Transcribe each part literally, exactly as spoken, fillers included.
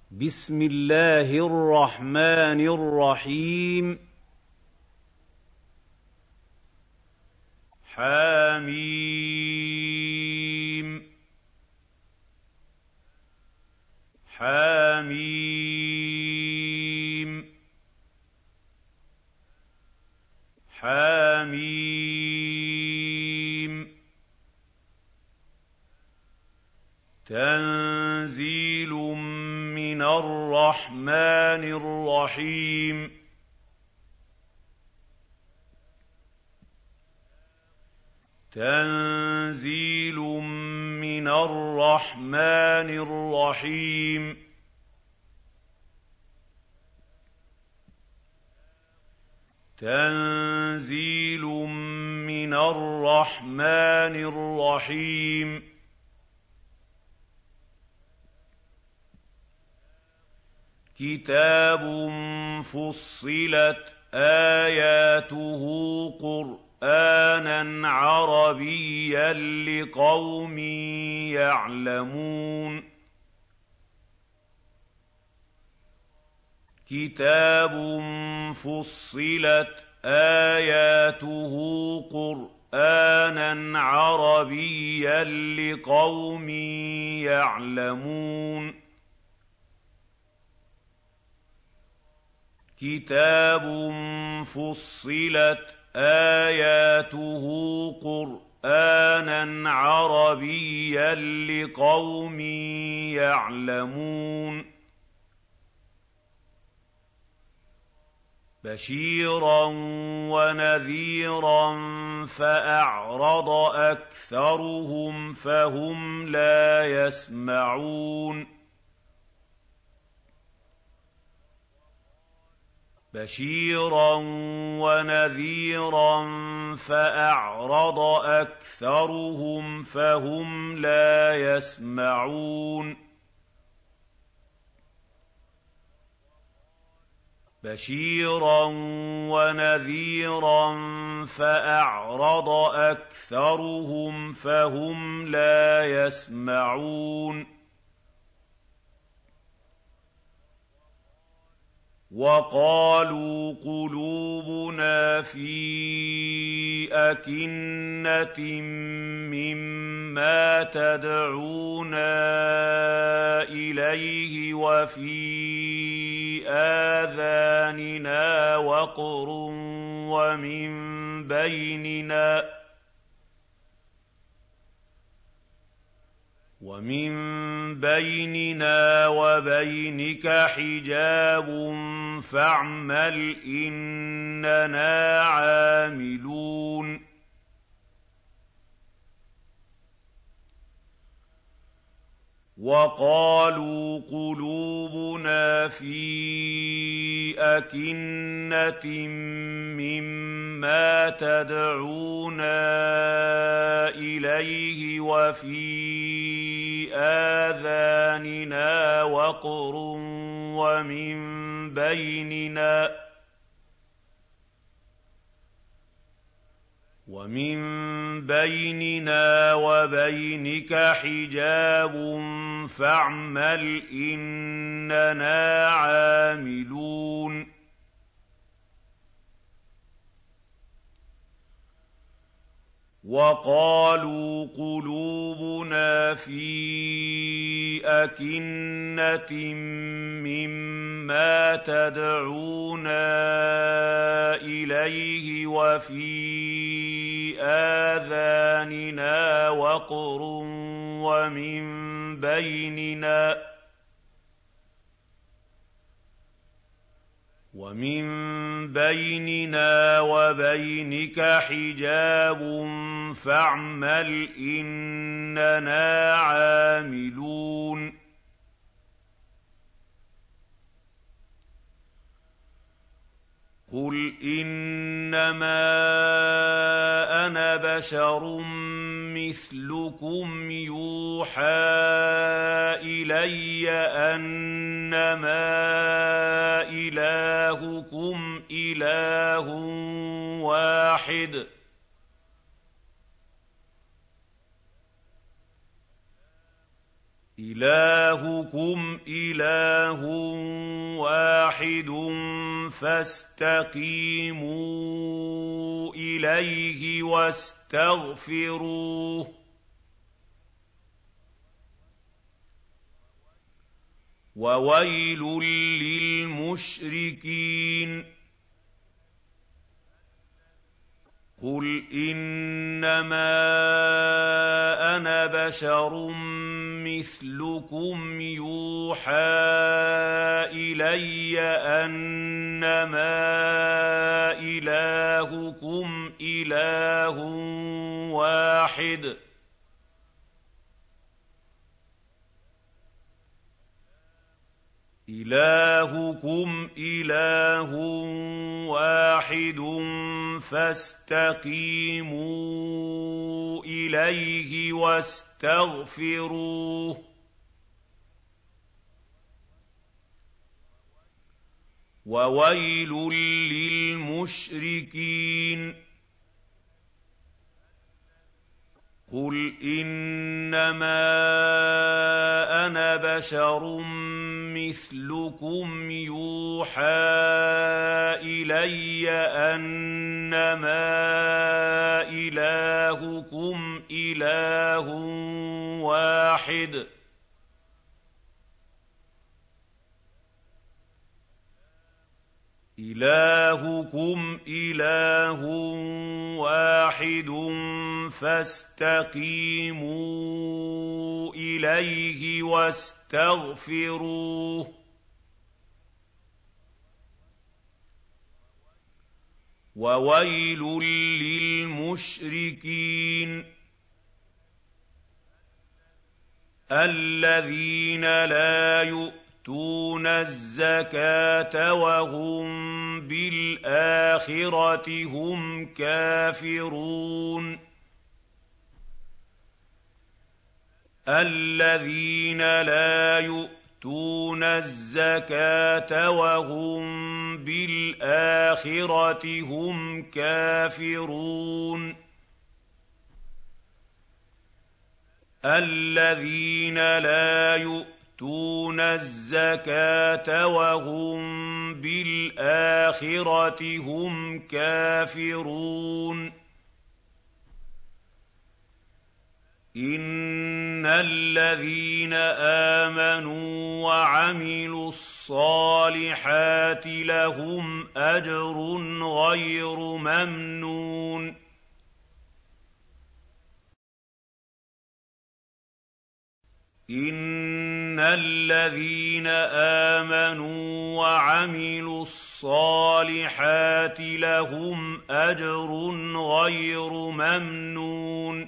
بسم الله الرحمن الرحيم حميم حميم حميم تنزيل من الرحمن الرحيم تنزيل من الرحمن الرحيم تنزيل من الرحمن الرحيم كتاب فصلت آياته قرآنًا عربيًّا لقوم يعلمون كتاب فصلت آياته قرآنًا عربيًّا لقوم يعلمون كتاب فصلت آياته قرآنًا عربيًّا لقوم يعلمون بشيرا ونذيرا فأعرض أكثرهم فهم لا يسمعون بشيرا ونذيرا فأعرض أكثرهم فهم لا يسمعون بشيرا ونذيرا فأعرض أكثرهم فهم لا يسمعون وقالوا قلوبنا في أكنة مما تدعونا إليه وفي آذاننا وقر ومن بيننا ومن بيننا وبينك حجاب فاعمل إننا عاملون وقالوا قلوبنا في أكنة مما تدعونا إليه وفي آذاننا وقر ومن بيننا ومن بيننا وبينك حجاب فاعمل إننا عاملون وقالوا قلوبنا في أكنة مما تدعونا إليه وفي آذاننا وقر ومن بيننا ومن بيننا وبينك حجاب فاعمل إننا عاملون قل إنما أنا بشر مثلكم يوحى إلي أنما إلهكم إله واحد إِلَٰهُكُمْ إِلَٰهٌ وَاحِدٌ فَاسْتَقِيمُوا إِلَيْهِ وَاسْتَغْفِرُوهُ ۗ وَوَيْلٌ لِّلْمُشْرِكِينَ قُلْ إِنَّمَا أَنَا بَشَرٌ مِّثْلُكُمْ يُوحَىٰ إِلَيَّ أَنَّمَا إِلَٰهُكُمْ إِلَٰهٌ وَاحِدٌ ۖ إِلَٰهُكُمْ إِلَٰهٌ وَاحِدٌ فَاسْتَقِيمُوا إِلَيْهِ وَاسْتَغْفِرُوهُ ۗ وَوَيْلٌ لِّلْمُشْرِكِينَ قُلْ إِنَّمَا أَنَا بَشَرٌ مِّثْلُكُمْ يُوحَىٰ إِلَيَّ أَنَّمَا إِلَٰهُكُمْ إِلَٰهٌ وَاحِدٌ ۖ إِلَٰهُكُمْ إِلَٰهٌ وَاحِدٌ فَاسْتَقِيمُوا إِلَيْهِ وَاسْتَغْفِرُوهُ ۗ وَوَيْلٌ لِّلْمُشْرِكِينَ الَّذِينَ لَا يُؤْتُونَ الزَّكَاةَ وَهُم بِالْآخِرَةِ هُمْ كَافِرُونَ الَّذِينَ لَا يُؤْتُونَ الزَّكَاةَ وَهُم بِالْآخِرَةِ هُمْ كَافِرُونَ الَّذِينَ لَا يُؤْتُونَ الزَّكَاةَ وَهُم بِالْآخِرَةِ هُمْ كَافِرُونَ إِنَّ الَّذِينَ آمَنُوا وَعَمِلُوا الصَّالِحَاتِ لَهُمْ أَجْرٌ غَيْرُ مَمْنُونٍ إِنَّ الَّذِينَ آمَنُوا وَعَمِلُوا الصَّالِحَاتِ لَهُمْ أَجْرٌ غَيْرُ مَمْنُونٍ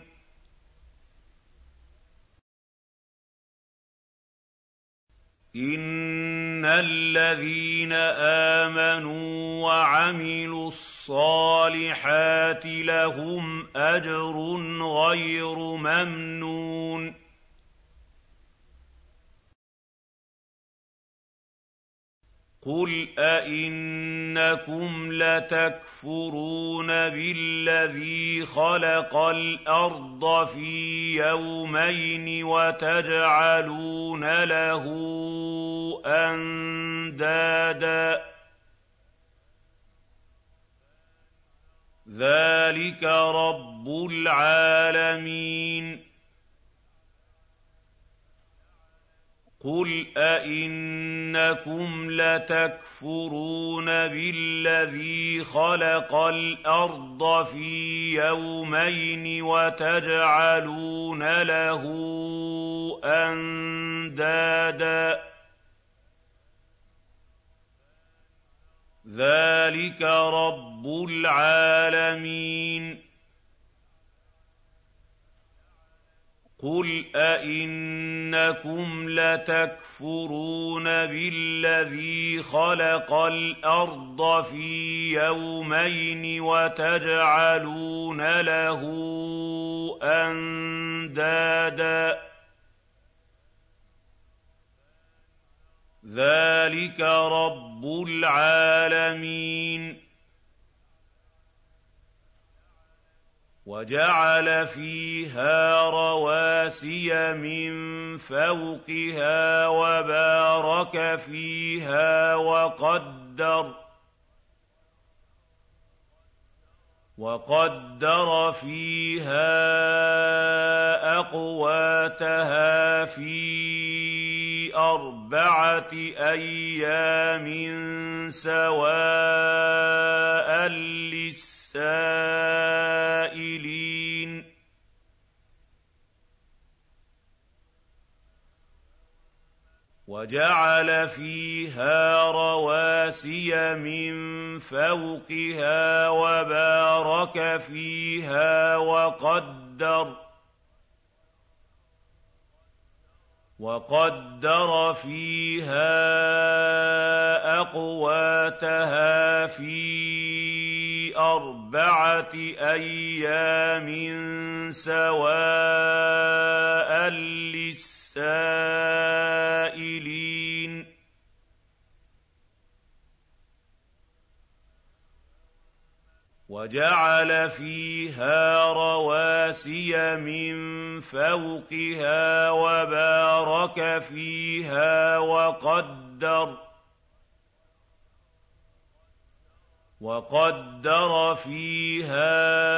إِنَّ الَّذِينَ آمَنُوا وَعَمِلُوا الصَّالِحَاتِ لَهُمْ أَجْرٌ غَيْرُ مَمْنُونٍ قُلْ أَئِنَّكُمْ لَتَكْفُرُونَ بِالَّذِي خَلَقَ الْأَرْضَ فِي يَوْمَيْنِ وَتَجْعَلُونَ لَهُ أَندَادًا ۚ ذَٰلِكَ رَبُّ الْعَالَمِينَ قُلْ أَئِنَّكُمْ لَتَكْفُرُونَ بِالَّذِي خَلَقَ الْأَرْضَ فِي يَوْمَيْنِ وَتَجْعَلُونَ لَهُ أَندَادًا ۚ ذَٰلِكَ رَبُّ الْعَالَمِينَ قُلْ أَئِنَّكُمْ لَتَكْفُرُونَ بِالَّذِي خَلَقَ الْأَرْضَ فِي يَوْمَيْنِ وَتَجْعَلُونَ لَهُ أَندَادًا ۚ ذَٰلِكَ رَبُّ الْعَالَمِينَ وَجَعَلَ فِيهَا رَوَاسِيَ مِن فَوْقِهَا وَبَارَكَ فِيهَا وَقَدَّرَ وَقَدَّرَ فِيهَا أَقْوَاتَهَا فِي أَرْبَعَةِ أَيَّامٍ سَوَاءً لِّلسَّائِلِينَ وَجَعَلَ فِيهَا رَوَاسِيَ مِن فَوْقِهَا وَبَارَكَ فِيهَا وَقَدَّرَ وَقَدَّرَ فِيهَا أَقْوَاتَهَا فِي أَرْبَعَةِ أَيَّامٍ سَوَاءً لِّلسَّائِلِينَ وَجَعَلَ فِيهَا رَوَاسِيَ مِن فَوْقِهَا وَبَارَكَ فِيهَا وَقَدَّرَ وَقَدَّرَ فِيهَا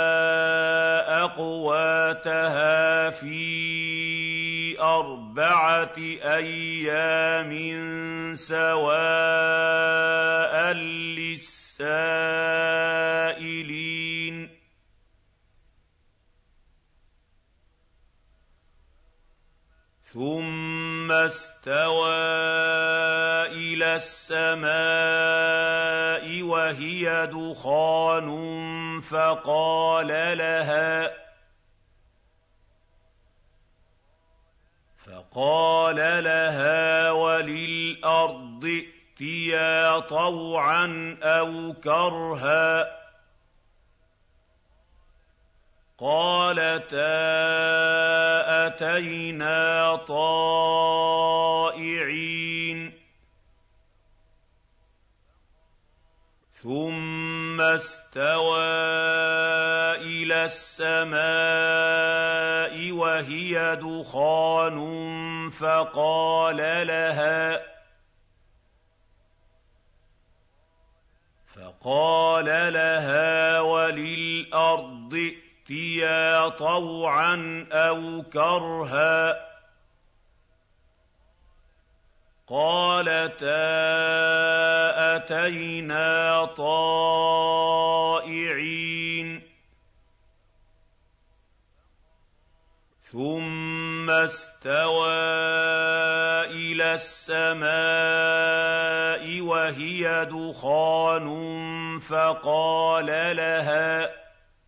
أَقْوَاتَهَا فِي أَرْبَعَةِ أَيَّامٍ سَوَاءً لِّلسَّائِلِينَ ثُمَّ اسْتَوَىٰ إِلَى السَّمَاءِ وَهِيَ دُخَانٌ فَقَالَ لَهَا فَقَالَ لَهَا وَلِلْأَرْضِ ائْتِيَا طَوْعًا أَوْ كَرْهًا قَالَتَا أَتَيْنَا طَائِعِينَ ثُمَّ اسْتَوَىٰ إِلَى السَّمَاءِ وَهِيَ دُخَانٌ فَقَالَ لَهَا فَقَالَ لَهَا وَلِلْأَرْضِ ائْتِيَا طَوْعًا أَوْ كَرْهًا قَالَتَا أَتَيْنَا طَائِعِينَ ثُمَّ اسْتَوَىٰ إِلَى السَّمَاءِ وَهِيَ دُخَانٌ فَقَالَ لَهَا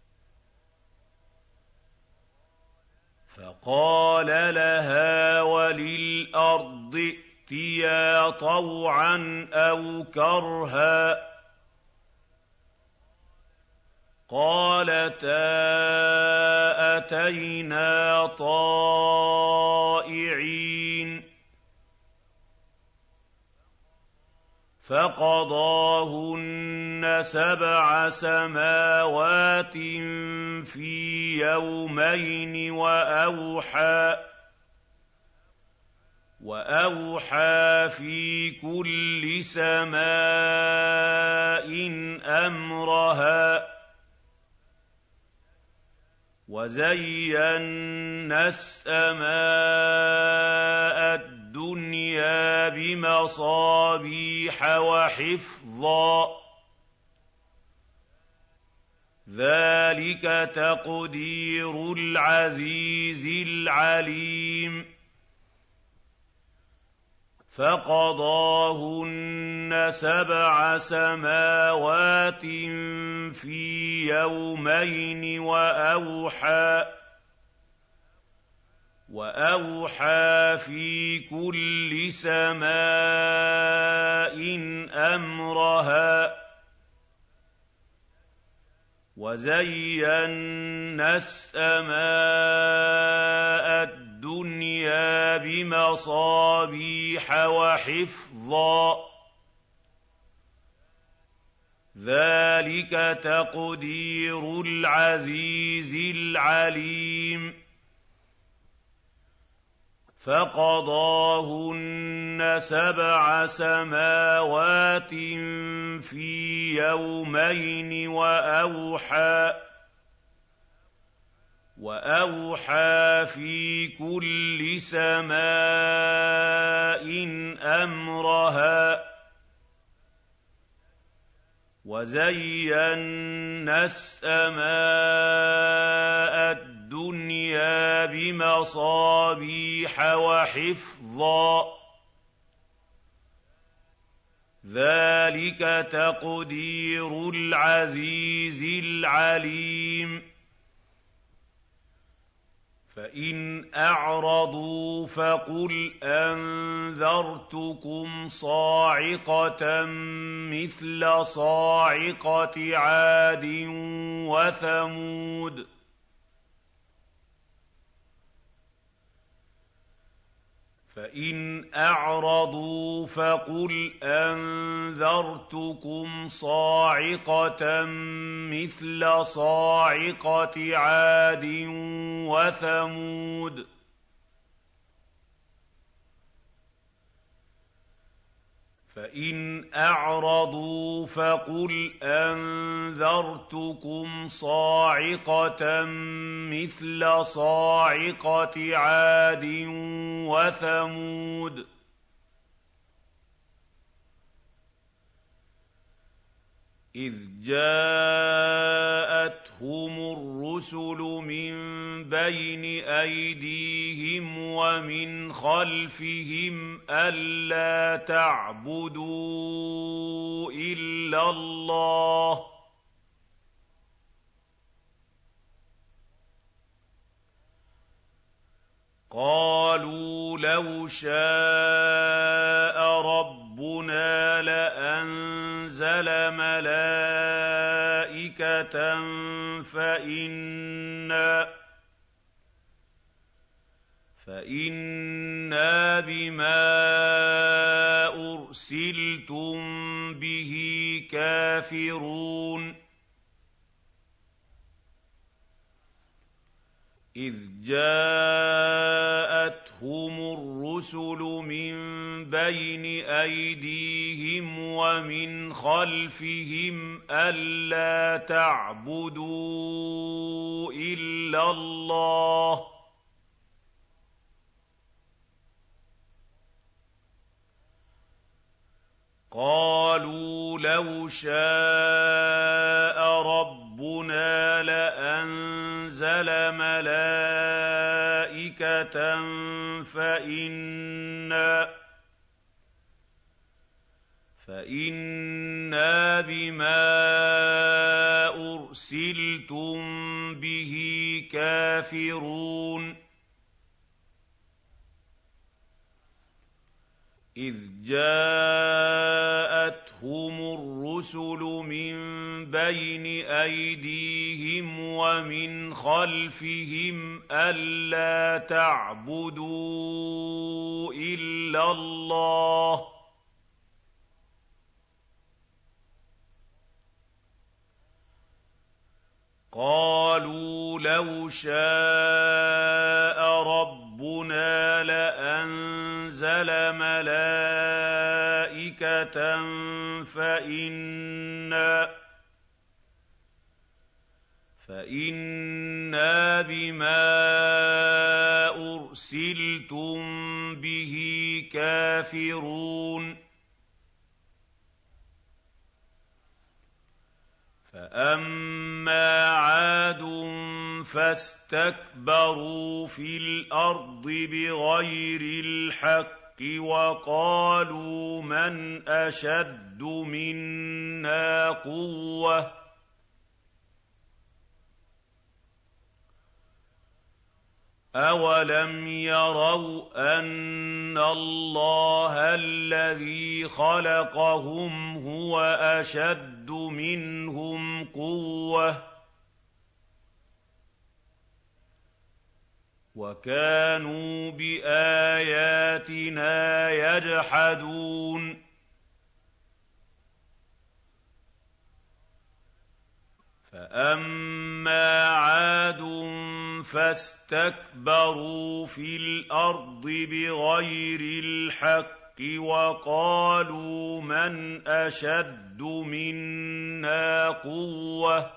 فَقَالَ لَهَا وَلِلْأَرْضِ ائْتِيَا طَوْعًا أَوْ كَرْهًا قَالَتَا أَتَيْنَا طَائِعِينَ فَقَضَاهُنَّ سَبْعَ سَمَاوَاتٍ فِي يَوْمَيْنِ وَأَوْحَىٰ وَأَوْحَىٰ فِي كُلِّ سَمَاءٍ أَمْرَهَا وَزَيَّنَّا السَّمَاءَ الدُّنْيَا بِمَصَابِيحَ وَحِفْظًا ۚ ذَٰلِكَ تَقْدِيرُ الْعَزِيزِ الْعَلِيمِ فَقَضَاهُنَّ سَبْعَ سَمَاوَاتٍ فِي يَوْمَيْنِ وَأَوْحَىٰ وَأَوْحَىٰ فِي كُلِّ سَمَاءٍ أَمْرَهَا ۚ وَزَيَّنَّا السَّمَاءَ الدُّنْيَا بِمَصَابِيحَ وَحِفْظًا ۚ ذَٰلِكَ تَقْدِيرُ الْعَزِيزِ الْعَلِيمِ فَقَضَاهُنَّ سَبْعَ سَمَاوَاتٍ فِي يَوْمَيْنِ وَأَوْحَىٰ وَأَوْحَىٰ فِي كُلِّ سَمَاءٍ أَمْرَهَا وَزَيَّنَّا السَّمَاءَ الدُّنْيَا بِمَصَابِيحَ وَحِفْظًا ۚ ذَٰلِكَ تَقْدِيرُ الْعَزِيزِ الْعَلِيمِ فَإِنْ أَعْرَضُوا فَقُلْ أَنذَرْتُكُمْ صَاعِقَةً مِّثْلَ صَاعِقَةِ عَادٍ وَثَمُودَ فَإِنْ أَعْرَضُوا فَقُلْ أَنذَرْتُكُمْ صَاعِقَةً مِّثْلَ صَاعِقَةِ عَادٍ وَثَمُودَ فَإِنْ أَعْرَضُوا فَقُلْ أَنذَرْتُكُمْ صَاعِقَةً مِّثْلَ صَاعِقَةِ عَادٍ وَثَمُودَ إِذْ جَاءَتْهُمُ الرُّسُلُ مِن بَيْنِ أَيْدِيهِمْ وَمِنْ خَلْفِهِمْ أَلَّا تَعْبُدُوا إِلَّا اللَّهَ ۖ قَالُوا لَوْ شَاءَ رَبُّنَا لَأَنزَلَ مَلَائِكَةً فَإِنَّا فَإِنَّا بِمَا أُرْسِلْتُم بِهِ كَافِرُونَ إِذْ جَاءَتْهُمُ الرُّسُلُ مِن بَيْنِ أَيْدِيهِمْ وَمِنْ خَلْفِهِمْ أَلَّا تَعْبُدُوا إِلَّا اللَّهَ ۖ قَالُوا لَوْ شَاءَ رَبُّنَا لَأَنزَلَ مَلَائِكَةً فَإِنَّا فَإِنَّا بِمَا أُرْسِلْتُم بِهِ كَافِرُونَ إِذْ جَاءَتْهُمُ الرُّسُلُ مِن بَيْنِ أَيْدِيهِمْ وَمِنْ خَلْفِهِمْ أَلَّا تَعْبُدُوا إِلَّا اللَّهَ ۖ قَالُوا لَوْ شَاءَ رَبُّنَا لَأَنزَلَ مَلَائِكَةً فَإِنَّا فَإِنَّا بِمَا أُرْسِلْتُم بِهِ كَافِرُونَ فَأَمَّا عَادٌ فَاسْتَكْبَرُوا فِي الْأَرْضِ بِغَيْرِ الْحَقِّ وَقَالُوا مَنْ أَشَدُّ مِنَّا قُوَّةً أَوَلَمْ يَرَوْا أَنَّ اللَّهَ الَّذِي خَلَقَهُمْ هُوَ أَشَدُّ مِنْهُمْ قُوَّةً وَكَانُوا بِآيَاتِنَا يَجْحَدُونَ فَأَمَّا عَادٌ فَاسْتَكْبَرُوا فِي الْأَرْضِ بِغَيْرِ الْحَقِّ وَقَالُوا مَنْ أَشَدُّ مِنَّا قُوَّةً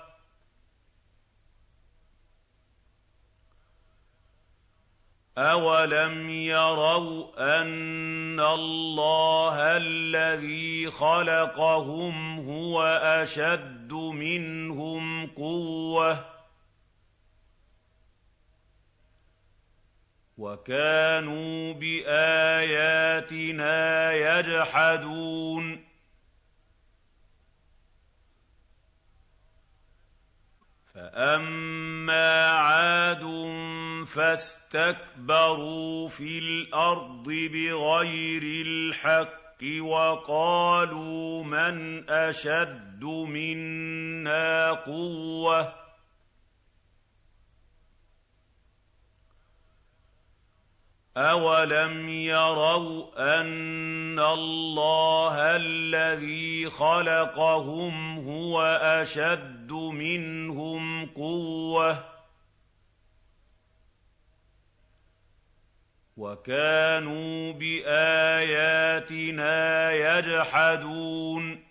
أَوَلَمْ يَرَوْا أَنَّ اللَّهَ الَّذِي خَلَقَهُمْ هُوَ أَشَدُّ مِنْهُمْ قُوَّةً وَكَانُوا بِآيَاتِنَا يَجْحَدُونَ فَأَمَّا عَادٌ فَاسْتَكْبَرُوا فِي الْأَرْضِ بِغَيْرِ الْحَقِّ وَقَالُوا مَنْ أَشَدُّ مِنَّا قُوَّةً أَوَلَمْ يَرَوْا أَنَّ اللَّهَ الَّذِي خَلَقَهُمْ هُوَ أَشَدُّ مِنْهُمْ قُوَّةً وَكَانُوا بِآيَاتِنَا يَجْحَدُونَ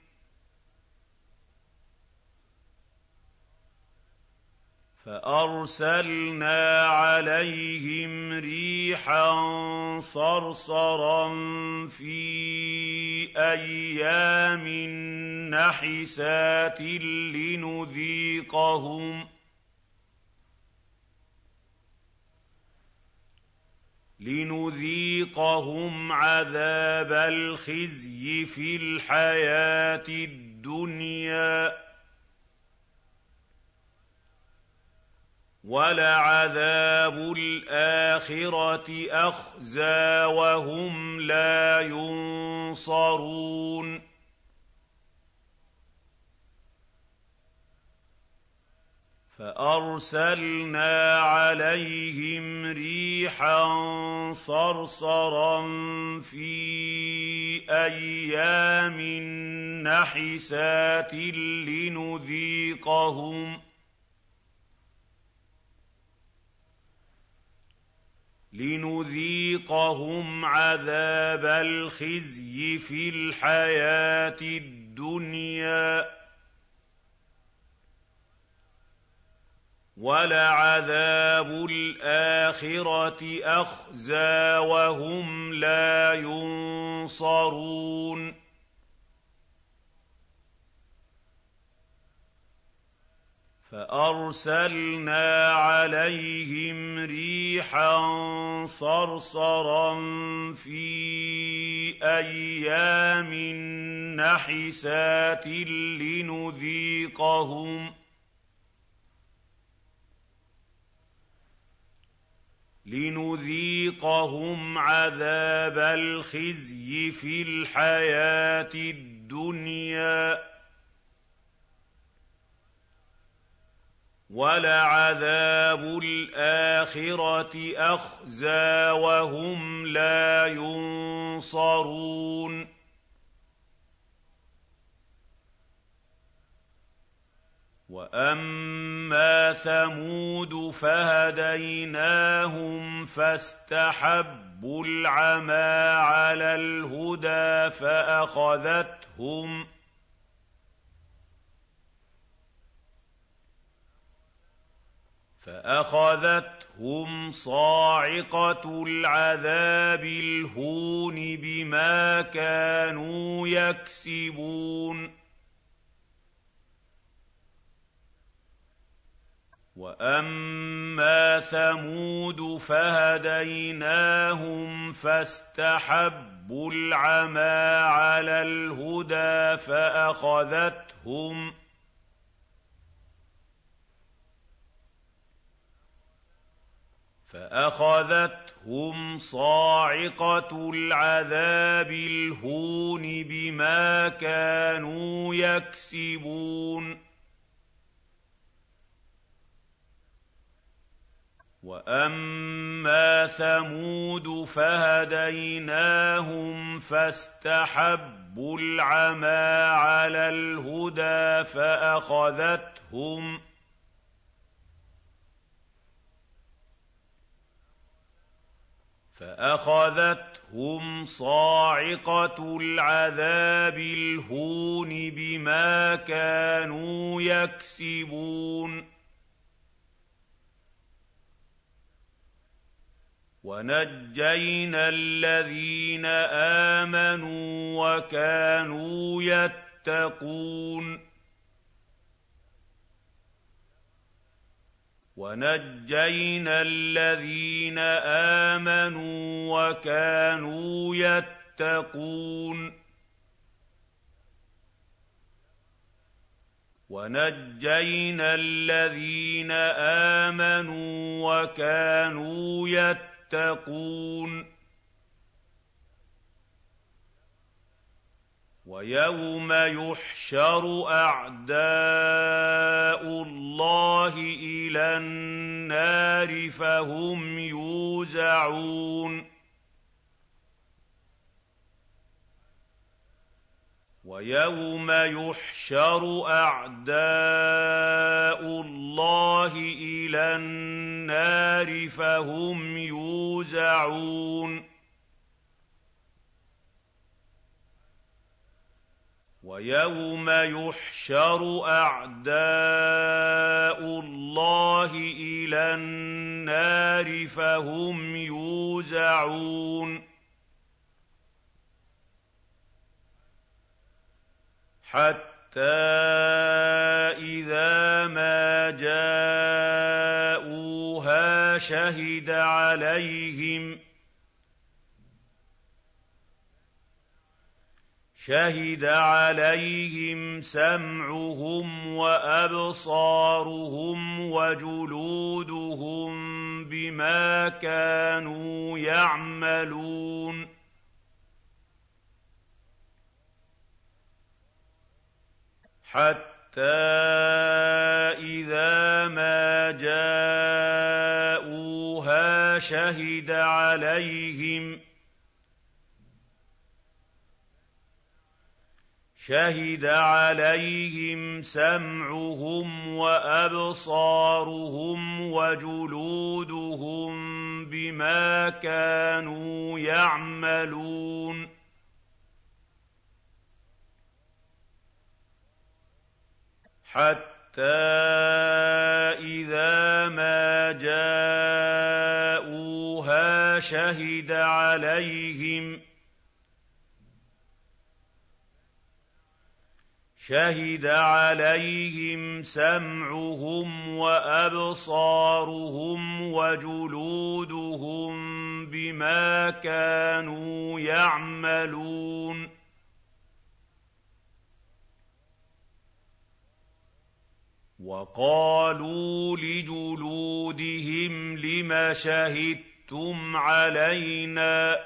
فَأَرْسَلْنَا عَلَيْهِمْ رِيحًا صَرْصَرًا فِي أَيَّامٍ نَّحِسَاتٍ لِّنُذِيقَهُمْ لِنُذِيقَهُمْ عَذَابَ الْخِزْيِ فِي الْحَيَاةِ الدُّنْيَا ۖ وَلَعَذَابُ الْآخِرَةِ أَخْزَىٰ وَهُمْ لَا يُنصَرُونَ فَأَرْسَلْنَا عَلَيْهِمْ رِيحًا صَرْصَرًا فِي أَيَّامٍ نَّحِسَاتٍ لِّنُذِيقَهُمْ لِنُذِيقَهُمْ عَذَابَ الْخِزْيِ فِي الْحَيَاةِ الدُّنْيَا ۖ وَلَعَذَابُ الْآخِرَةِ أَخْزَىٰ وَهُمْ لَا يُنصَرُونَ فَأَرْسَلْنَا عَلَيْهِمْ رِيحًا صَرْصَرًا فِي أَيَّامٍ نَّحِسَاتٍ لِّنُذِيقَهُمْ لِنُذِيقَهُمْ عَذَابَ الْخِزْيِ فِي الْحَيَاةِ الدُّنْيَا ۖ وَلَعَذَابُ الْآخِرَةِ أَخْزَىٰ وَهُمْ لَا يُنصَرُونَ وَأَمَّا ثَمُودُ فَهَدَيْنَاهُمْ فَاسْتَحَبُّوا الْعَمَىٰ عَلَى الْهُدَىٰ فَأَخَذَتْهُمْ فَأَخَذَتْهُمْ صَاعِقَةُ الْعَذَابِ الْهُونِ بِمَا كَانُوا يَكْسِبُونَ وَأَمَّا ثَمُودُ فَهَدَيْنَاهُمْ فَاسْتَحَبُّوا الْعَمَىٰ عَلَى الْهُدَىٰ فَأَخَذَتْهُمْ فَأَخَذَتْهُمْ صَاعِقَةُ الْعَذَابِ الْهُونِ بِمَا كَانُوا يَكْسِبُونَ وَأَمَّا ثَمُودُ فَهَدَيْنَاهُمْ فَاسْتَحَبُّوا الْعَمَىٰ عَلَى الْهُدَىٰ فَأَخَذَتْهُمْ فَأَخَذَتْهُمْ صَاعِقَةُ الْعَذَابِ الْهُونِ بِمَا كَانُوا يَكْسِبُونَ وَنَجَّيْنَا الَّذِينَ آمَنُوا وَكَانُوا يَتَّقُونَ وَنَجَّيْنَا الَّذِينَ آمَنُوا وَكَانُوا يَتَّقُونَ وَنَجَّيْنَا الَّذِينَ آمَنُوا وَكَانُوا يَتَّقُونَ وَيَوْمَ يُحْشَرُ أَعْدَاءُ اللَّهِ إِلَى النَّارِ فَهُمْ يُوزَعُونَ وَيَوْمَ يُحْشَرُ أَعْدَاءُ اللَّهِ إِلَى النَّارِ فَهُمْ يُوزَعُونَ وَيَوْمَ يُحْشَرُ أَعْدَاءُ اللَّهِ إِلَى النَّارِ فَهُمْ يُوزَعُونَ حَتَّىٰ إِذَا مَا جَاءُوهَا شَهِدَ عَلَيْهِمْ شهد عليهم سمعهم وأبصارهم وجلودهم بما كانوا يعملون حتى إذا ما جاءوها شهد عليهم شهد عليهم سمعهم وأبصارهم وجلودهم بما كانوا يعملون حتى إذا ما جاءوها شهد عليهم شهد عليهم سمعهم وأبصارهم وجلودهم بما كانوا يعملون وقالوا لجلودهم لم شهدتم علينا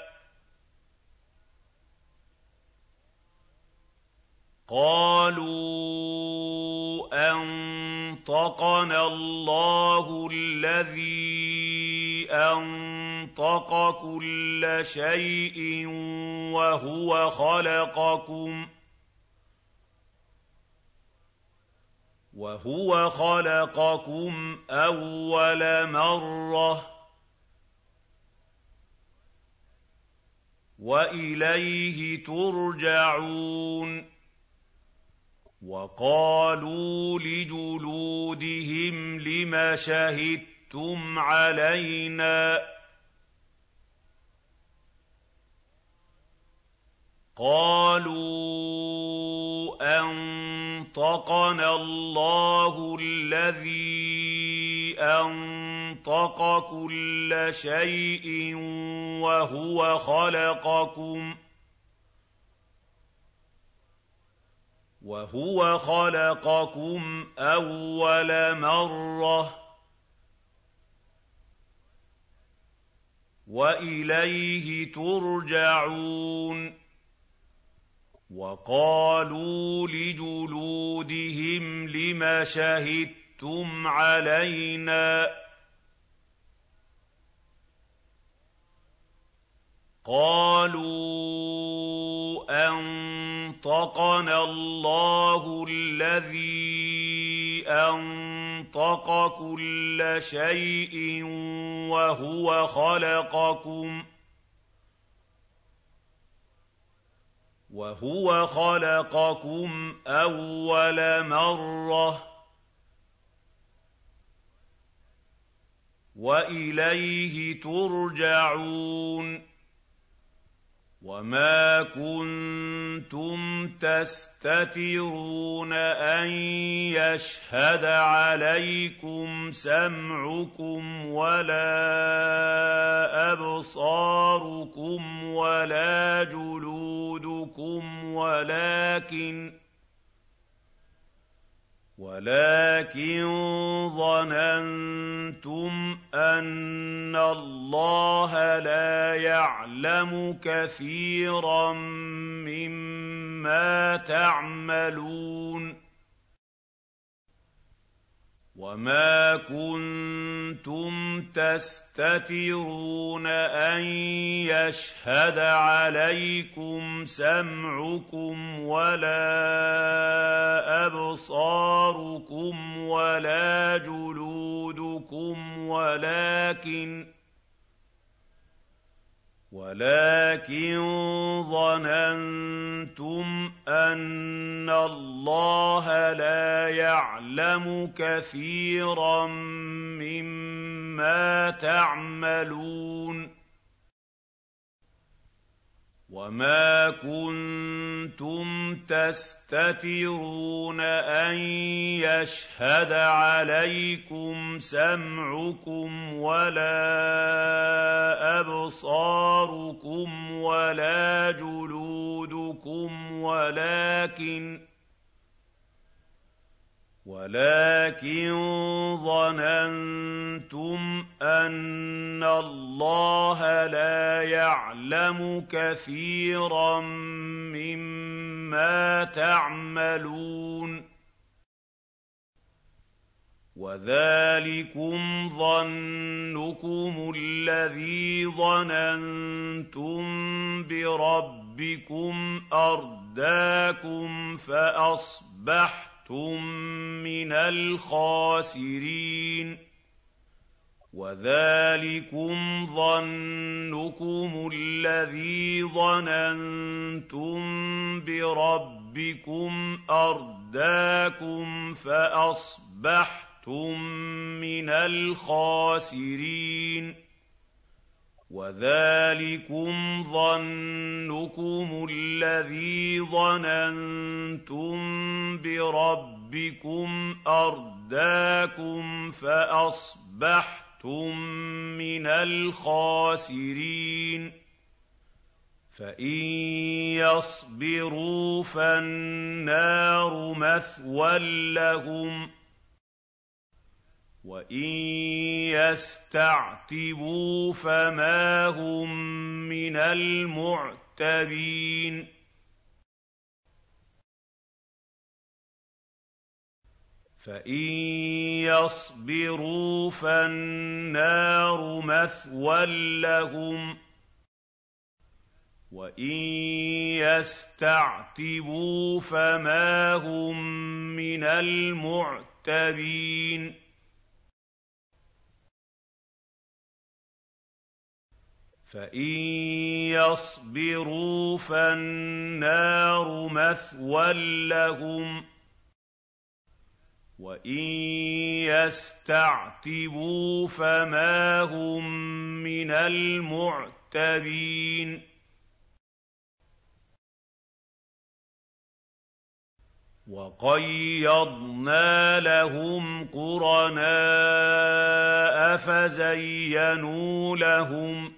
قالوا أنطقنا الله الذي أنطق كل شيء وهو خلقكم وهو خلقكم أول مرة وإليه ترجعون وقالوا لجلودهم لم شهدتم علينا قالوا أنطقنا الله الذي أنطق كل شيء وهو خلقكم وهو خلقكم أول مرة وإليه ترجعون وقالوا لجلودهم لم شهدتم علينا قَالُوا أَنطَقَنَا اللَّهُ الَّذِي أَنطَقَ كُلَّ شَيْءٍ وَهُوَ خَلَقَكُمْ وَهُوَ خَلَقَكُمْ أَوَّلَ مَرَّةٍ وَإِلَيْهِ تُرْجَعُونَ وَمَا كُنتُمْ تَسْتَتِرُونَ أَن يَشْهَدَ عَلَيْكُمْ سَمْعُكُمْ وَلَا أَبْصَارُكُمْ وَلَا جُلُودُكُمْ وَلَٰكِن وَلَٰكِن ظَنَنتُمْ أَنَّ اللَّهَ لَا يَعْلَمُ كَثِيرًا مِّمَّا تَعْمَلُونَ وَمَا كُنتُمْ تَسْتَتِرُونَ أَن يَشْهَدَ عَلَيْكُمْ سَمْعُكُمْ وَلَا أَبْصَارُكُمْ وَلَا جُلُودُكُمْ وَلَٰكِن وَلَٰكِن ظَنَنتُمْ أَنَّ اللَّهَ لَا يَعْلَمُ كَثِيرًا مِّمَّا تَعْمَلُونَ وَمَا كُنتُمْ تَسْتَتِرُونَ أَن يَشْهَدَ عَلَيْكُمْ سَمْعُكُمْ وَلَا أَبْصَارُكُمْ وَلَا جُلُودُكُمْ وَلَٰكِن وَلَٰكِن ظَنَنتُمْ أَنَّ اللَّهَ لَا يَعْلَمُ كَثِيرًا مِّمَّا تَعْمَلُونَ وَذَٰلِكُمْ ظَنُّكُمُ الَّذِي ظَنَنتُم بِرَبِّكُمْ أَرْدَاكُمْ فَأَصْبَحْتُم مِّنَ الْخَاسِرِينَ وَذَٰلِكُمْ ظَنُّكُمُ الَّذِي ظَنَنتُم بِرَبِّكُمْ أَرْدَاكُمْ فَأَصْبَحْتُم مِّنَ الْخَاسِرِينَ وَذَٰلِكُمْ ظَنُّكُمُ الَّذِي ظَنَنتُم بِرَبِّكُمْ أَرْدَاكُمْ فَأَصْبَحْتُم مِّنَ الْخَاسِرِينَ فَإِن يَصْبِرُوا فَالنَّارُ مَثْوًى لَّهُمْ وَإِن يَسْتَعْتِبُوا فَمَا هُم مِّنَ الْمُعْتَبِينَ فَإِن يَصْبِرُوا فَالنَّارُ مَثْوًى لَّهُمْ وَإِن يَسْتَعْتِبُوا فَمَا هُم مِّنَ الْمُعْتَبِينَ فَإِن يَصْبِرُوا فَالنَّارُ مَثْوًى لَّهُمْ وَإِن يَسْتَعْتِبُوا فَمَا هُم مِّنَ الْمُعْتَبِينَ وَقَيَّضْنَا لَهُمْ قُرَنَاءَ فَزَيَّنُوا لَهُم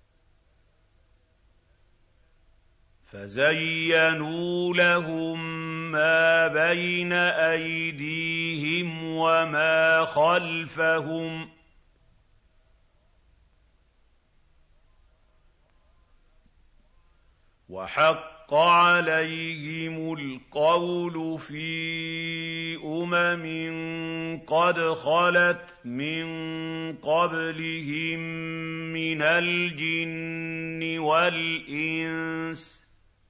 فَزَيَّنُوا لَهُم مَّا بَيْنَ أَيْدِيهِمْ وَمَا خَلْفَهُمْ وَحَقَّ وَحَقَّ عَلَيْهِمُ الْقَوْلُ فِي أُمَمٍ قَدْ خَلَتْ مِن قَبْلِهِم مِّنَ الْجِنِّ وَالْإِنسِ ۖ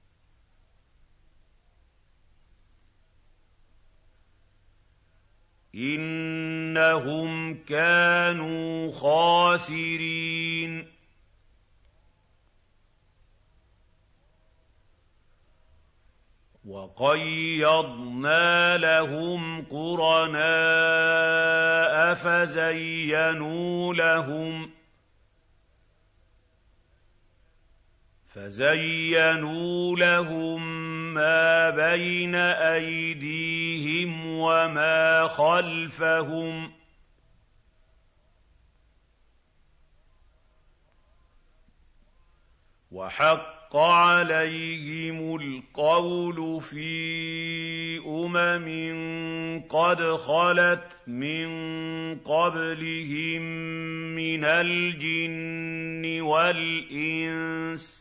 إِنَّهُمْ كَانُوا خَاسِرِينَ وَقَيَّضْنَا لَهُمْ قُرَنَاءَ فَزَيَّنُوا لَهُم فَزَيَّنُوا لَهُم مَّا بَيْنَ أَيْدِيهِمْ وَمَا خَلْفَهُمْ ۖ وَحَقَّ عَلَيْهِمُ الْقَوْلُ فِي أُمَمٍ قَدْ خَلَتْ مِن قَبْلِهِم مِّنَ الْجِنِّ وَالْإِنسِ ۖ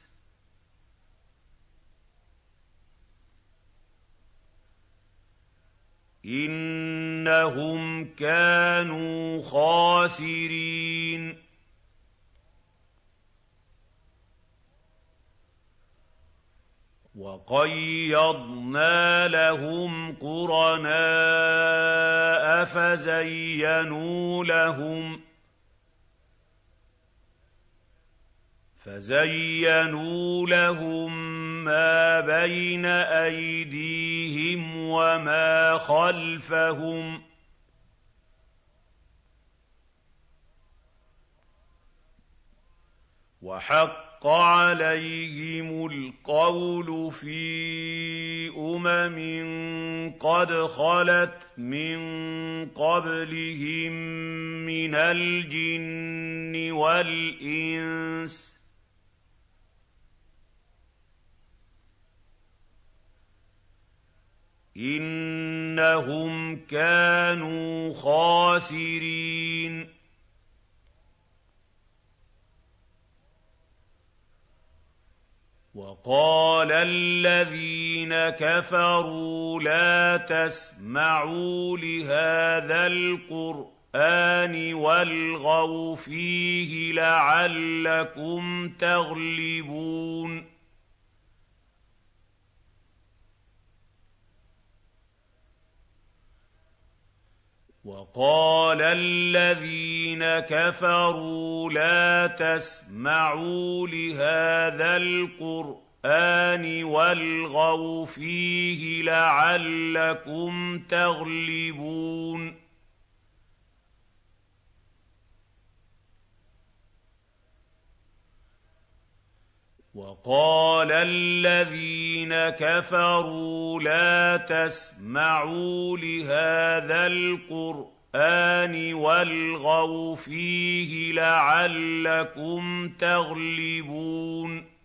إِنَّهُمْ كَانُوا خَاسِرِينَ وَقَيَّضْنَا لَهُمْ قُرَنَاءَ فَزَيَّنُوا لَهُم فَزَيَّنُوا لَهُم مَّا بَيْنَ أَيْدِيهِمْ وَمَا خَلْفَهُمْ ۖ وَحَقَّ عَلَيْهِمُ الْقَوْلُ فِي أُمَمٍ قَدْ خَلَتْ مِن قَبْلِهِم مِّنَ الْجِنِّ وَالْإِنسِ ۖ إِنَّهُمْ كَانُوا خَاسِرِينَ وَقَالَ الَّذِينَ كَفَرُوا لَا تَسْمَعُوا لِهَٰذَا الْقُرْآنِ وَالْغَوْا فِيهِ لَعَلَّكُمْ تَغْلِبُونَ وَقَالَ الَّذِينَ كَفَرُوا لَا تَسْمَعُوا لِهَٰذَا الْقُرْآنِ وَالْغَوْا فِيهِ لَعَلَّكُمْ تَغْلِبُونَ وَقَالَ الَّذِينَ كَفَرُوا لَا تَسْمَعُوا لِهَٰذَا الْقُرْآنِ وَالْغَوْا فِيهِ لَعَلَّكُمْ تَغْلِبُونَ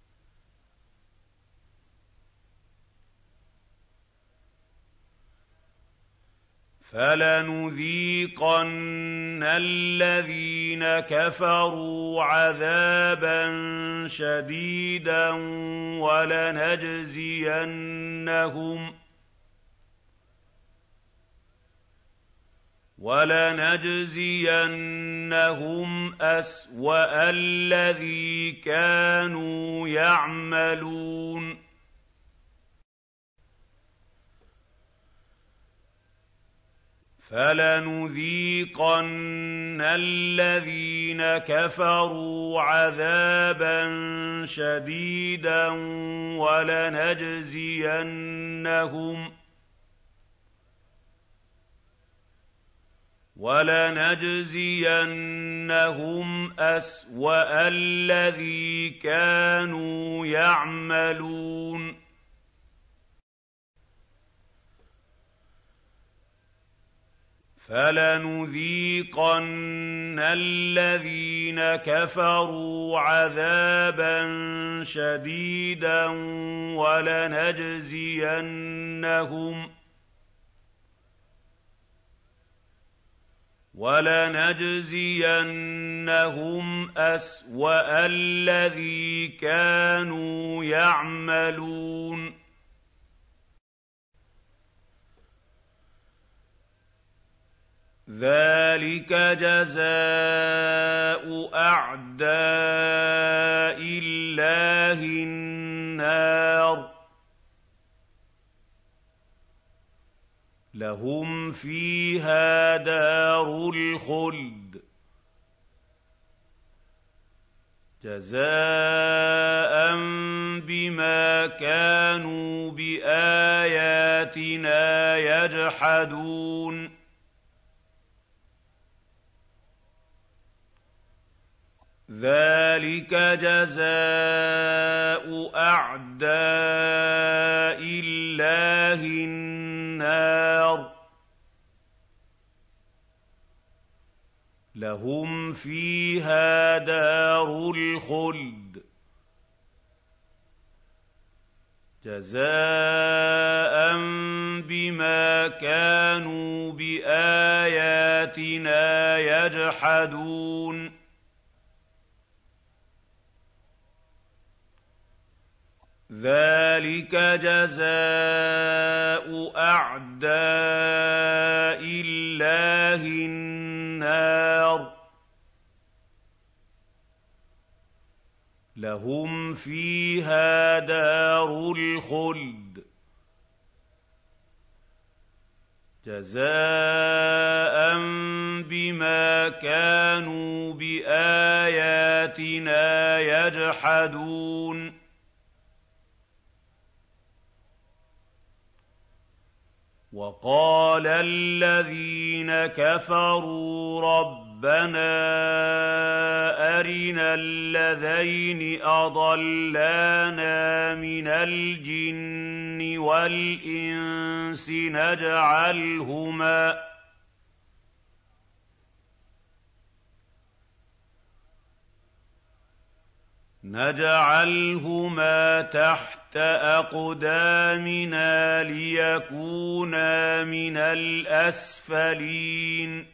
فَلَنُذِيقَنَّ الَّذِينَ كَفَرُوا عَذَابًا شَدِيدًا وَلَنَجْزِيَنَّهُمْ وَلَنَجْزِيَنَّهُمْ أَسْوَأَ الَّذِي كَانُوا يَعْمَلُونَ فَلَنُذِيقَنَّ الَّذِينَ كَفَرُوا عَذَابًا شَدِيدًا وَلَنَجْزِيَنَّهُمْ وَلَنَجْزِيَنَّهُمْ أَسْوَأَ الَّذِي كَانُوا يَعْمَلُونَ فَلَنُذِيقَنَّ الَّذِينَ كَفَرُوا عَذَابًا شَدِيدًا وَلَنَجْزِيَنَّهُمْ وَلَنَجْزِيَنَّهُمْ أَسْوَأَ الَّذِي كَانُوا يَعْمَلُونَ ذَٰلِكَ جَزَاءُ أَعْدَاءِ اللَّهِ النَّارُ لَهُمْ فِيهَا دَارُ الْخُلْدِ جَزَاءً بِمَا كَانُوا بِآيَاتِنَا يَجْحَدُونَ ذَٰلِكَ جَزَاءُ أَعْدَاءِ اللَّهِ النَّارُ لَهُمْ فِيهَا دَارُ الْخُلْدِ جَزَاءً بِمَا كَانُوا بِآيَاتِنَا يَجْحَدُونَ ذَٰلِكَ جَزَاءُ أَعْدَاءِ اللَّهِ النَّارُ لَهُمْ فِيهَا دَارُ الْخُلْدِ جَزَاءً بِمَا كَانُوا بِآيَاتِنَا يَجْحَدُونَ وَقَالَ الَّذِينَ كَفَرُوا رَبَّنَا أَرِنَا اللَّذَيْنِ أَضَلَّانَا مِنَ الْجِنِّ وَالْإِنسِ نَجْعَلْهُمَا نَجْعَلْهُمَا تَحْتَ أَقْدَامِنَا لِيَكُونَا مِنَ الْأَسْفَلِينَ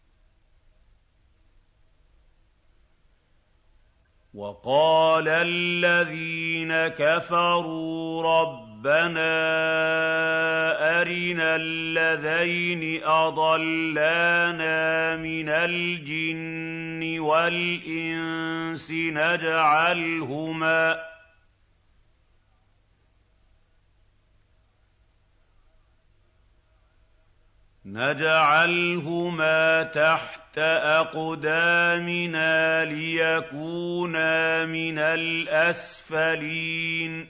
وَقَالَ الَّذِينَ كَفَرُوا رَبَّنَا أَرِنَا اللَّذَيْنِ أَضَلَّانَا مِنَ الْجِنِّ وَالْإِنسِ نَجْعَلْهُمَا نَجْعَلْهُمَا تَحْتَ أَقْدَامِنَا لِيَكُونَا مِنَ الْأَسْفَلِينَ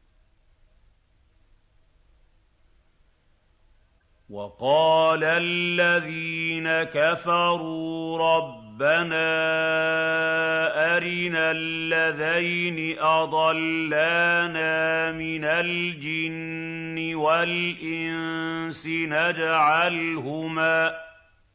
وَقَالَ الَّذِينَ كَفَرُوا رَبَّنَا أَرِنَا اللَّذَيْنِ أَضَلَّانَا مِنَ الْجِنِّ وَالْإِنسِ نَجْعَلْهُمَا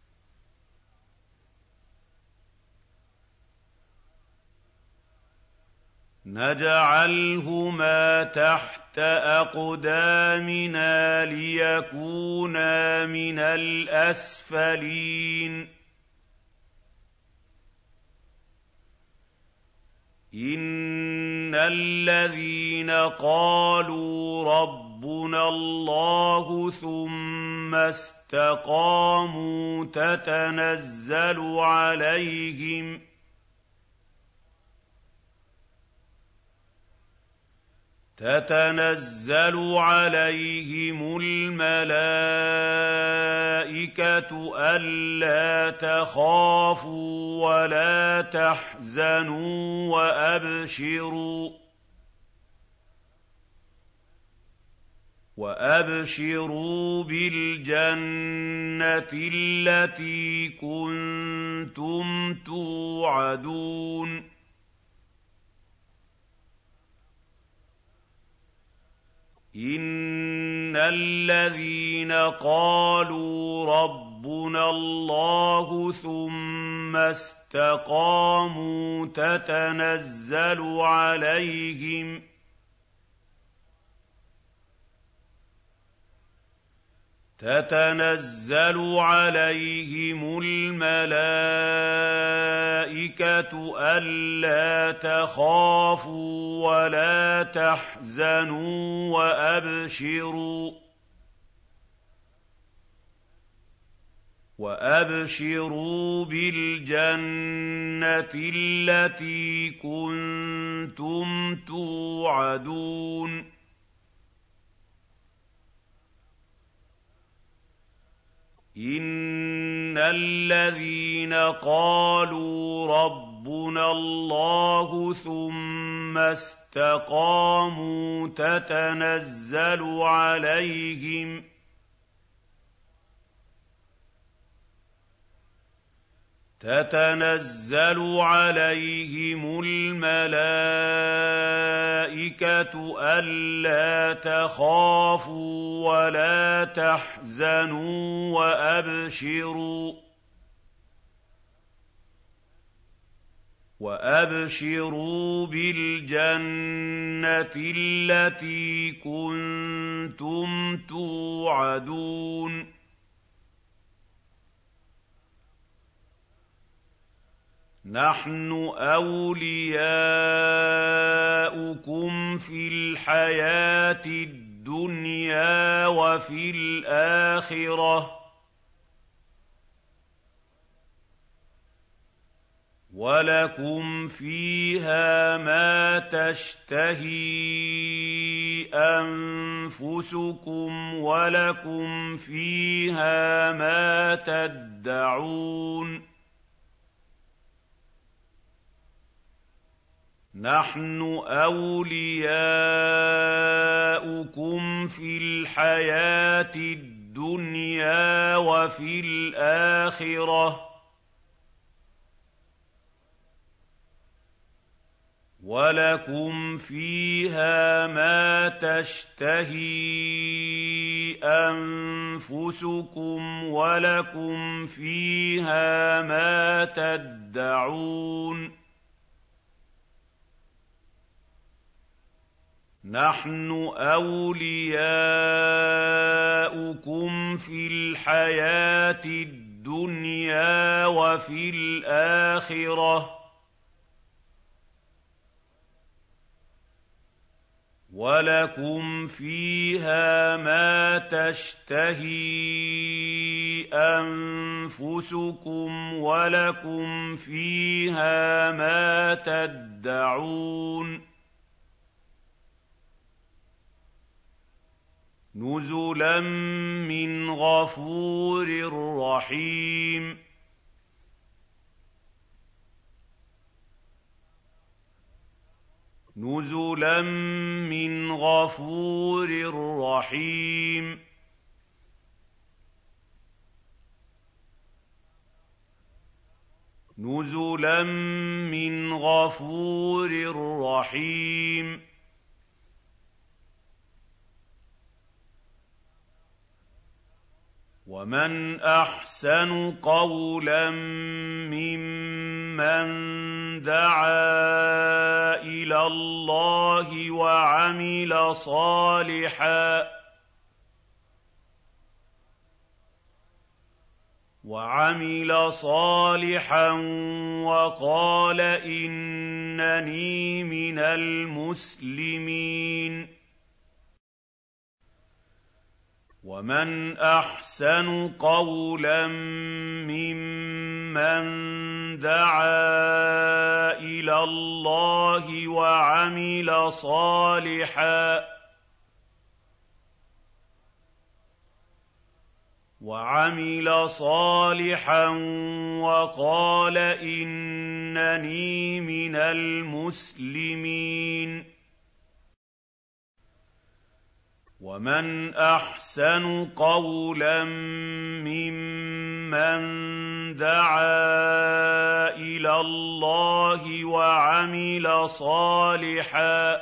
نَجْعَلْهُمَا تَحْتَ أَقْدَامِنَا لِيَكُونَا مِنَ الْأَسْفَلِينَ إِنَّ الَّذِينَ قَالُوا رَبُّنَا اللَّهُ ثُمَّ اسْتَقَامُوا تَتَنَزَّلُ عَلَيْهِمْ تَتَنَزَّلُ عَلَيْهِمُ الْمَلَائِكَةُ أَلَّا تَخَافُوا وَلَا تَحْزَنُوا وَأَبْشِرُوا وَأَبْشِرُوا بِالْجَنَّةِ الَّتِي كُنتُمْ تُوعَدُونَ إِنَّ الَّذِينَ قَالُوا رَبُّنَا اللَّهُ ثُمَّ اسْتَقَامُوا تَتَنَزَّلُ عَلَيْهِمْ ۖ تتنزل عليهم الملائكة ألا تخافوا ولا تحزنوا وأبشروا وأبشروا بالجنة التي كنتم توعدون إِنَّ الَّذِينَ قَالُوا رَبُّنَا اللَّهُ ثُمَّ اسْتَقَامُوا تَتَنَزَّلُ عَلَيْهِمْ تَتَنَزَّلُ عَلَيْهِمُ الْمَلَائِكَةُ أَلَّا تَخَافُوا وَلَا تَحْزَنُوا وَأَبْشِرُوا وَأَبْشِرُوا بِالْجَنَّةِ الَّتِي كُنتُمْ تُوعَدُونَ نَحْنُ أَوْلِيَاؤُكُمْ فِي الْحَيَاةِ الدُّنْيَا وَفِي الْآخِرَةِ ۖ وَلَكُمْ فِيهَا مَا تَشْتَهِي أَنفُسُكُمْ وَلَكُمْ فِيهَا مَا تَدَّعُونَ نَحْنُ أَوْلِيَاؤُكُمْ فِي الْحَيَاةِ الدُّنْيَا وَفِي الْآخِرَةِ ۖ وَلَكُمْ فِيهَا مَا تَشْتَهِي أَنفُسُكُمْ وَلَكُمْ فِيهَا مَا تَدَّعُونَ نَحْنُ أَوْلِيَاؤُكُمْ فِي الْحَيَاةِ الدُّنْيَا وَفِي الْآخِرَةِ ۖ وَلَكُمْ فِيهَا مَا تَشْتَهِي أَنفُسُكُمْ وَلَكُمْ فِيهَا مَا تَدَّعُونَ نُزُلًا مِّنْ غَفُورٍ رَّحِيمٍ نُزُلًا مِّنْ غَفُورٍ رَّحِيمٍ نُزُلًا مِّنْ غَفُورٍ رَّحِيمٍ وَمَنْ أَحْسَنُ قَوْلًا مِّمَّن دَعَا إِلَى اللَّهِ وَعَمِلَ صَالِحًا وَعَمِلَ صَالِحًا وَقَالَ إِنَّنِي مِنَ الْمُسْلِمِينَ وَمَنْ أَحْسَنُ قَوْلًا مِّمَّن دَعَا إِلَى اللَّهِ وَعَمِلَ صَالِحًا وَعَمِلَ صَالِحًا وَقَالَ إِنَّنِي مِنَ الْمُسْلِمِينَ وَمَنْ أَحْسَنُ قَوْلًا مِّمَّن دَعَا إِلَى اللَّهِ وَعَمِلَ صَالِحًا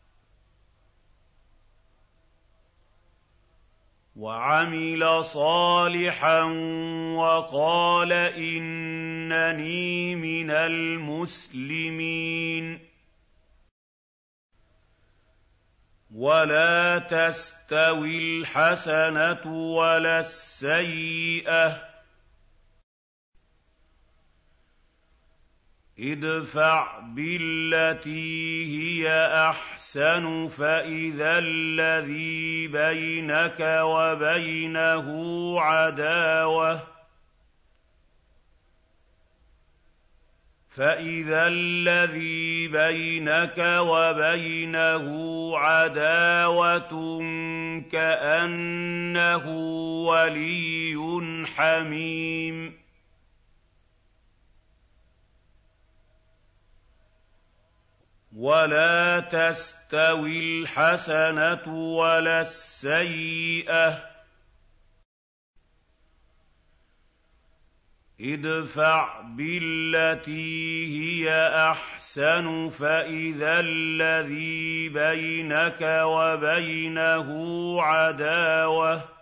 وَعَمِلَ صَالِحًا وَقَالَ إِنَّنِي مِنَ الْمُسْلِمِينَ وَلَا تَسْتَوِي الْحَسَنَةُ وَلَا السَّيِّئَةُ ۚ ادْفَعْ بِالَّتِي هِيَ أَحْسَنُ فَإِذَا الَّذِي بَيْنَكَ وَبَيْنَهُ عَدَاوَةٌ فَإِذَا الَّذِي بَيْنَكَ وَبَيْنَهُ عَدَاوَةٌ كَأَنَّهُ وَلِيٌّ حَمِيمٌ وَلَا تَسْتَوِي الْحَسَنَةُ وَلَا السَّيِّئَةُ ۚ ادْفَعْ بِالَّتِي هِيَ أَحْسَنُ فَإِذَا الَّذِي بَيْنَكَ وَبَيْنَهُ عَدَاوَةٌ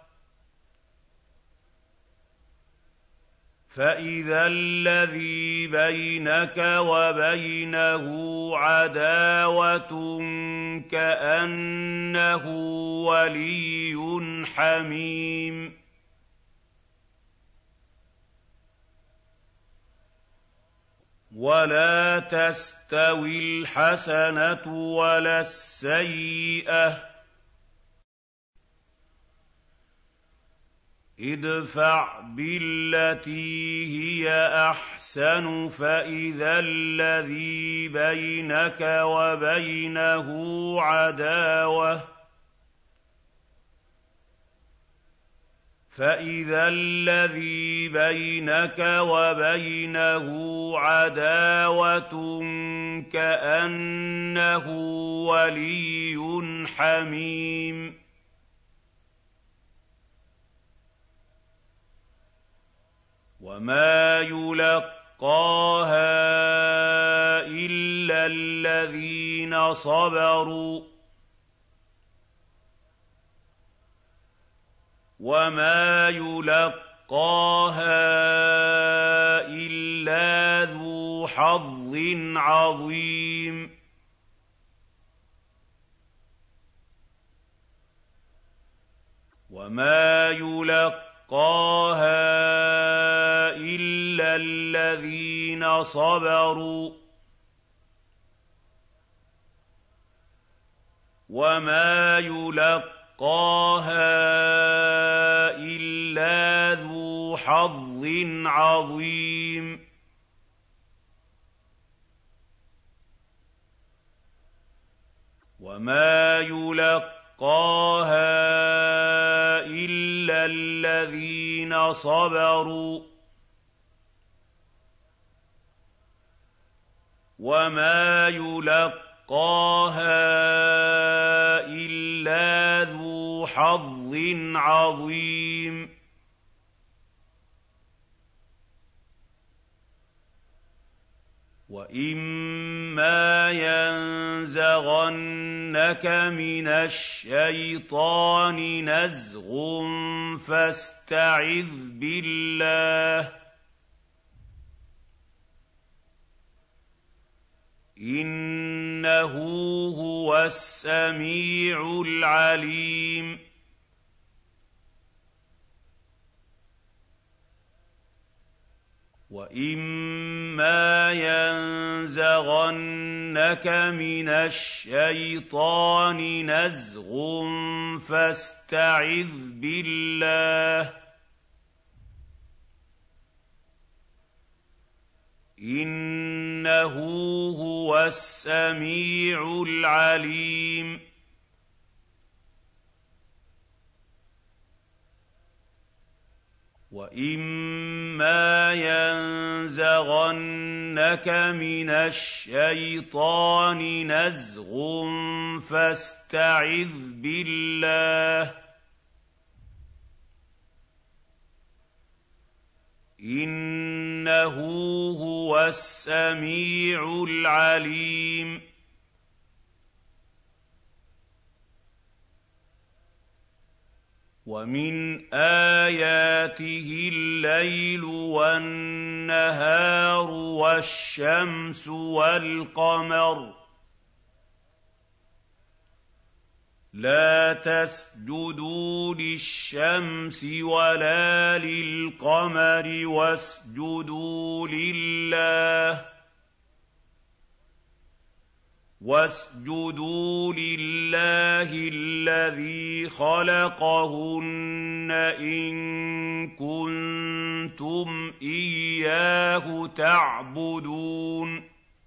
فَإِذَا الَّذِي بَيْنَكَ وَبَيْنَهُ عَدَاوَةٌ كَأَنَّهُ وَلِيٌّ حَمِيمٌ وَلَا تَسْتَوِي الْحَسَنَةُ وَلَا السَّيِّئَةُ ۚ ادْفَعْ بِالَّتِي هِيَ أَحْسَنُ فَإِذَا الَّذِي بَيْنَكَ وَبَيْنَهُ عَدَاوَةٌ فَإِذَا الَّذِي بَيْنَكَ وَبَيْنَهُ عَدَاوَةٌ كَأَنَّهُ وَلِيٌّ حَمِيمٌ وَمَا يُلَقَّاهَا إِلَّا الَّذِينَ صَبَرُوا وَمَا يُلَقَّاهَا إِلَّا ذُو حَظٍّ عَظِيمٍ وَمَا يُلَقَّاهَا إِلَّا الَّذِينَ صَبَرُوا وَمَا يُلَقَّاهَا إِلَّا ذُو حَظٍّ عَظِيمٍ وَمَا يُلَقَّاهَا إِلَّا الَّذِينَ صَبَرُوا وَمَا يُلَقَّاهَا إِلَّا ذُو حَظٍّ عَظِيمٍ وَإِمَّا يَنزَغَنَّكَ مِنَ الشَّيْطَانِ نَزْغٌ فَاسْتَعِذْ بِاللَّهِ ۖ إِنَّهُ هُوَ السَّمِيعُ الْعَلِيمُ وَإِمَّا يَنزَغَنَّكَ مِنَ الشَّيْطَانِ نَزْغٌ فَاسْتَعِذْ بِاللَّهِ ۖ إِنَّهُ هُوَ السَّمِيعُ الْعَلِيمُ وَإِمَّا يَنزَغَنَّكَ مِنَ الشَّيْطَانِ نَزْغٌ فَاسْتَعِذْ بِاللَّهِ ۖ إِنَّهُ هُوَ السَّمِيعُ الْعَلِيمُ وَمِنْ آيَاتِهِ اللَّيْلُ وَالنَّهَارُ وَالشَّمْسُ وَالْقَمَرُ لَا تَسْجُدُوا لِلشَّمْسِ وَلَا لِلْقَمَرِ وَاسْجُدُوا لِلَّهِ وَاسْجُدُوا لِلَّهِ الَّذِي خَلَقَهُنَّ إِن كُنتُمْ إِيَّاهُ تَعْبُدُونَ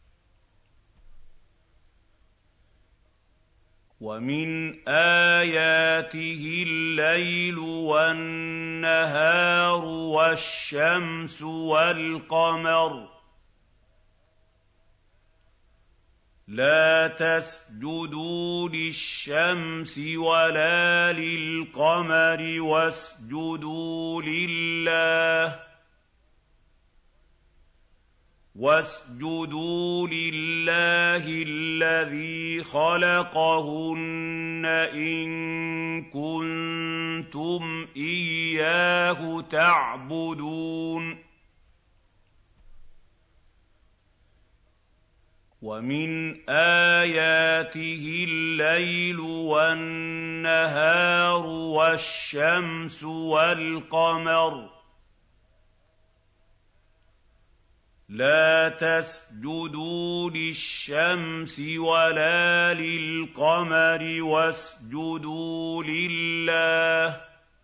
وَمِنْ آيَاتِهِ اللَّيْلُ وَالنَّهَارُ وَالشَّمْسُ وَالْقَمَرُ لَا تَسْجُدُوا لِلشَّمْسِ وَلَا لِلْقَمَرِ وَاسْجُدُوا لِلَّهِ وَاسْجُدُوا لِلَّهِ الَّذِي خَلَقَهُنَّ إِن كُنتُمْ إِيَّاهُ تَعْبُدُونَ وَمِنْ آيَاتِهِ اللَّيْلُ وَالنَّهَارُ وَالشَّمْسُ وَالْقَمَرُ لَا تَسْجُدُوا لِلشَّمْسِ وَلَا لِلْقَمَرِ وَاسْجُدُوا لِلَّهِ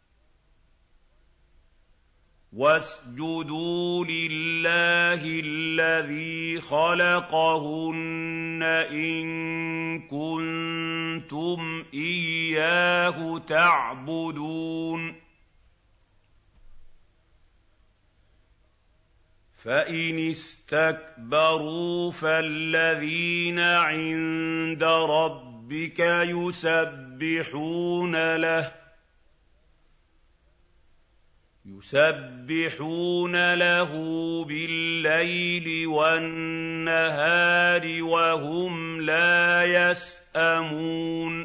وَاسْجُدُوا لِلَّهِ الَّذِي خَلَقَهُنَّ إِن كُنتُمْ إِيَّاهُ تَعْبُدُونَ فَإِنِ اسْتَكْبَرُوا فَالَّذِينَ عِندَ رَبِّكَ يُسَبِّحُونَ لَهُ يُسَبِّحُونَ لَهُ بِاللَّيْلِ وَالنَّهَارِ وَهُمْ لَا يَسْأَمُونَ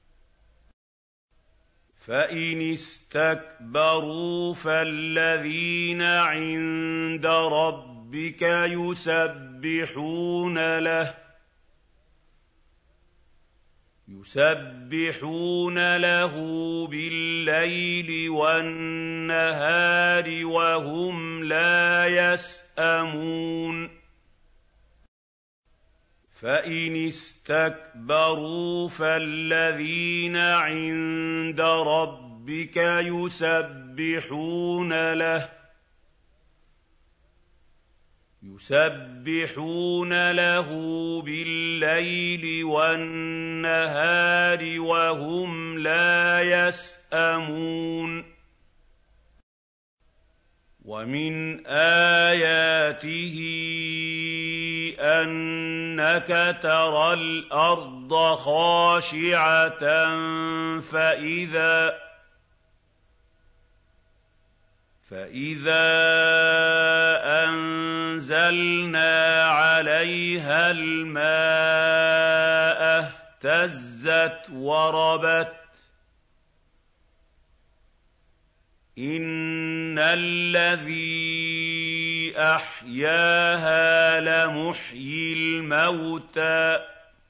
فَإِنِ اسْتَكْبَرُوا فَالَّذِينَ عِندَ رَبِّكَ يُسَبِّحُونَ لَهُ يُسَبِّحُونَ لَهُ بِاللَّيْلِ وَالنَّهَارِ وَهُمْ لَا يَسْأَمُونَ فَإِنِ اسْتَكْبَرُوا فَالَّذِينَ عِندَ رَبِّكَ يُسَبِّحُونَ لَهُ يُسَبِّحُونَ لَهُ بِاللَّيْلِ وَالنَّهَارِ وَهُمْ لَا يَسْأَمُونَ وَمِنْ آيَاتِهِ أَنَّكَ تَرَى الْأَرْضَ خَاشِعَةً فَإِذَا فَإِذَا أَنزَلْنَا عَلَيْهَا الْمَاءَ اهْتَزَّتْ وَرَبَتْ إِنَّ الَّذِي أَحْيَاهَا لَمُحْيِي الْمَوْتَىٰ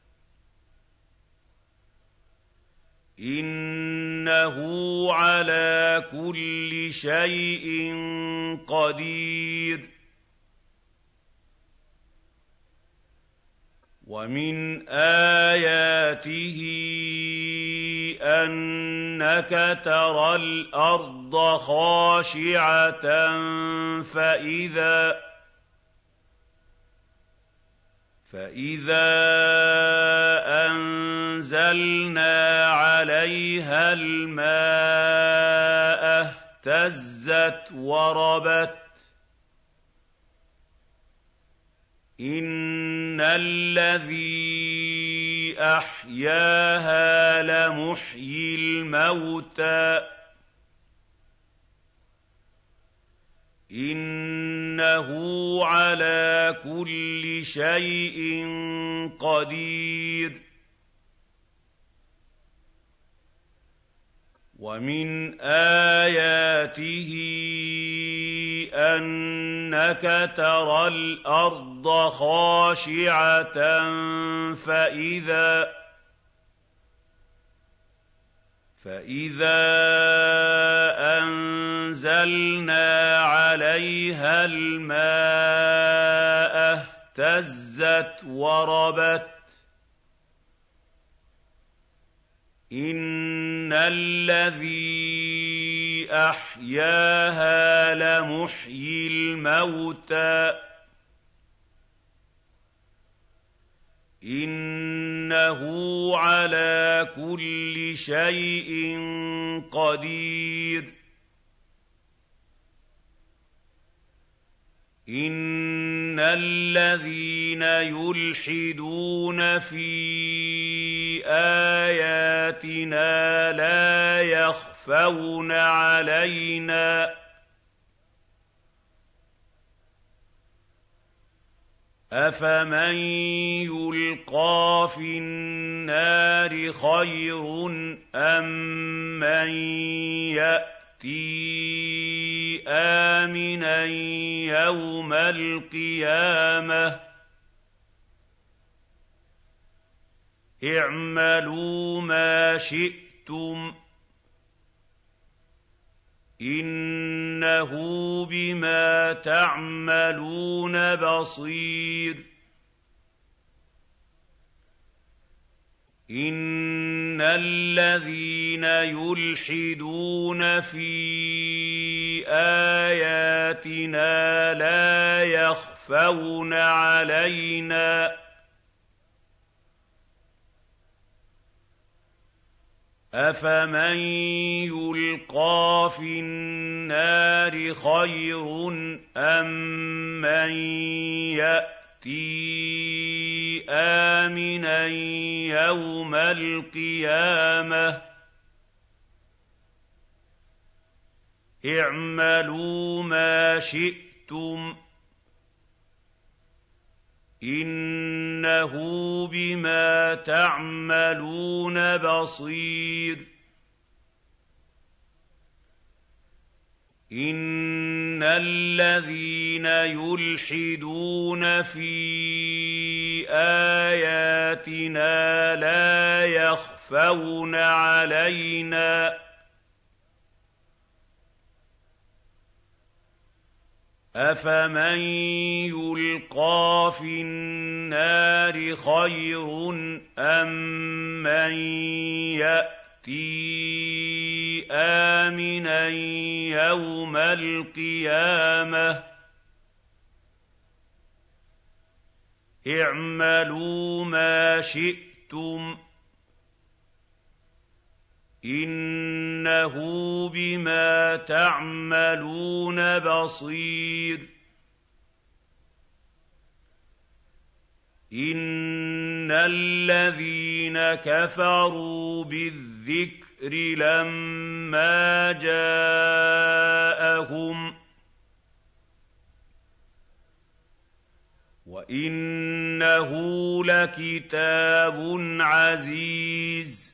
إِنَّهُ عَلَىٰ كُلِّ شَيْءٍ قَدِيرٌ وَمِنْ آيَاتِهِ أَنَّكَ تَرَى الْأَرْضَ خَاشِعَةً فَإِذَا فَإِذَا أَنزَلْنَا عَلَيْهَا الْمَاءَ اهْتَزَّتْ وَرَبَتْ إِنَّ الَّذِي أَحْيَاهَا لَمُحْيِي الْمَوْتَىٰ إِنَّهُ عَلَىٰ كُلِّ شَيْءٍ قَدِيرٌ وَمِنْ آيَاتِهِ أَنَّكَ تَرَى الْأَرْضَ خَاشِعَةً فَإِذَا فَإِذَا أَنزَلْنَا عَلَيْهَا الْمَاءَ اهْتَزَّتْ وَرَبَتْ ۚ إِنَّ الَّذِي أَحْيَاهَا لَمُحْيِي الْمَوْتَىٰ ۚ إِنَّهُ عَلَىٰ كُلِّ شَيْءٍ قَدِيرٌ إِنَّ الَّذِينَ يُلْحِدُونَ فِي آيَاتِنَا لَا يَخْفَوْنَ عَلَيْنَا ۗ أَفَمَن يُلْقَىٰ فِي النَّارِ خَيْرٌ أَم مَّن يَأْتِي آمِنًا يَوْمَ الْقِيَامَةِ ۚ اعْمَلُوا مَا شِئْتُمْ ۖ إِنَّهُ بِمَا تَعْمَلُونَ بَصِيرٌ إِنَّ الَّذِينَ يُلْحِدُونَ فِي آيَاتِنَا لَا يَخْفَوْنَ عَلَيْنَا ۗ أَفَمَن يُلْقَىٰ فِي النَّارِ خَيْرٌ أَم مَّن يَأْتِي آمِنًا يَوْمَ الْقِيَامَةِ ۚ اعْمَلُوا مَا شِئْتُمْ ۖ إِنَّهُ بِمَا تَعْمَلُونَ بَصِيرٌ إِنَّ الَّذِينَ يُلْحِدُونَ فِي آيَاتِنَا لَا يَخْفَوْنَ عَلَيْنَا ۗ أَفَمَن يُلْقَىٰ فِي النَّارِ خَيْرٌ أَم مَّن يَأْتِي آمِنًا يَوْمَ الْقِيَامَةِ ۚ اعْمَلُوا مَا شِئْتُمْ ۖ إِنَّهُ بِمَا تَعْمَلُونَ بَصِيرٌ إِنَّ الَّذِينَ كَفَرُوا بِالذِّكْرِ لَمَّا جَاءَهُمْ وَإِنَّهُ لَكِتَابٌ عَزِيزٌ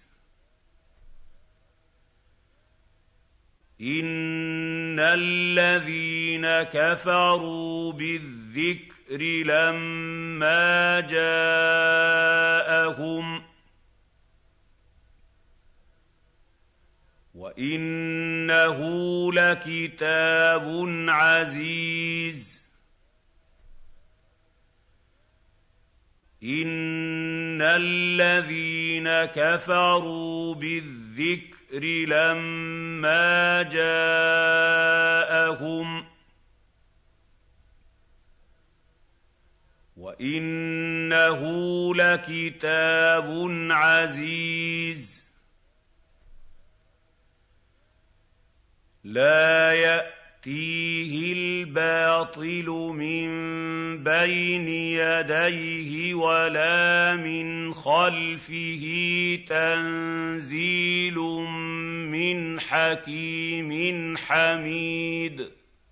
إِنَّ الَّذِينَ كَفَرُوا بِالذِّكْرِ لَمَّا جَاءَهُمْ وَإِنَّهُ لَكِتَابٌ عَزِيزٌ إِنَّ الَّذِينَ كَفَرُوا بِالذِّكْرِ لَمَّا جَاءَهُمْ وَإِنَّهُ لَكِتَابٌ عَزِيزٌ لَّا يَأْتِيهِ الْبَاطِلُ مِن بَيْنِ يَدَيْهِ وَلَا مِنْ خَلْفِهِ تَنزِيلٌ مِّنْ حَكِيمٍ حَمِيدٍ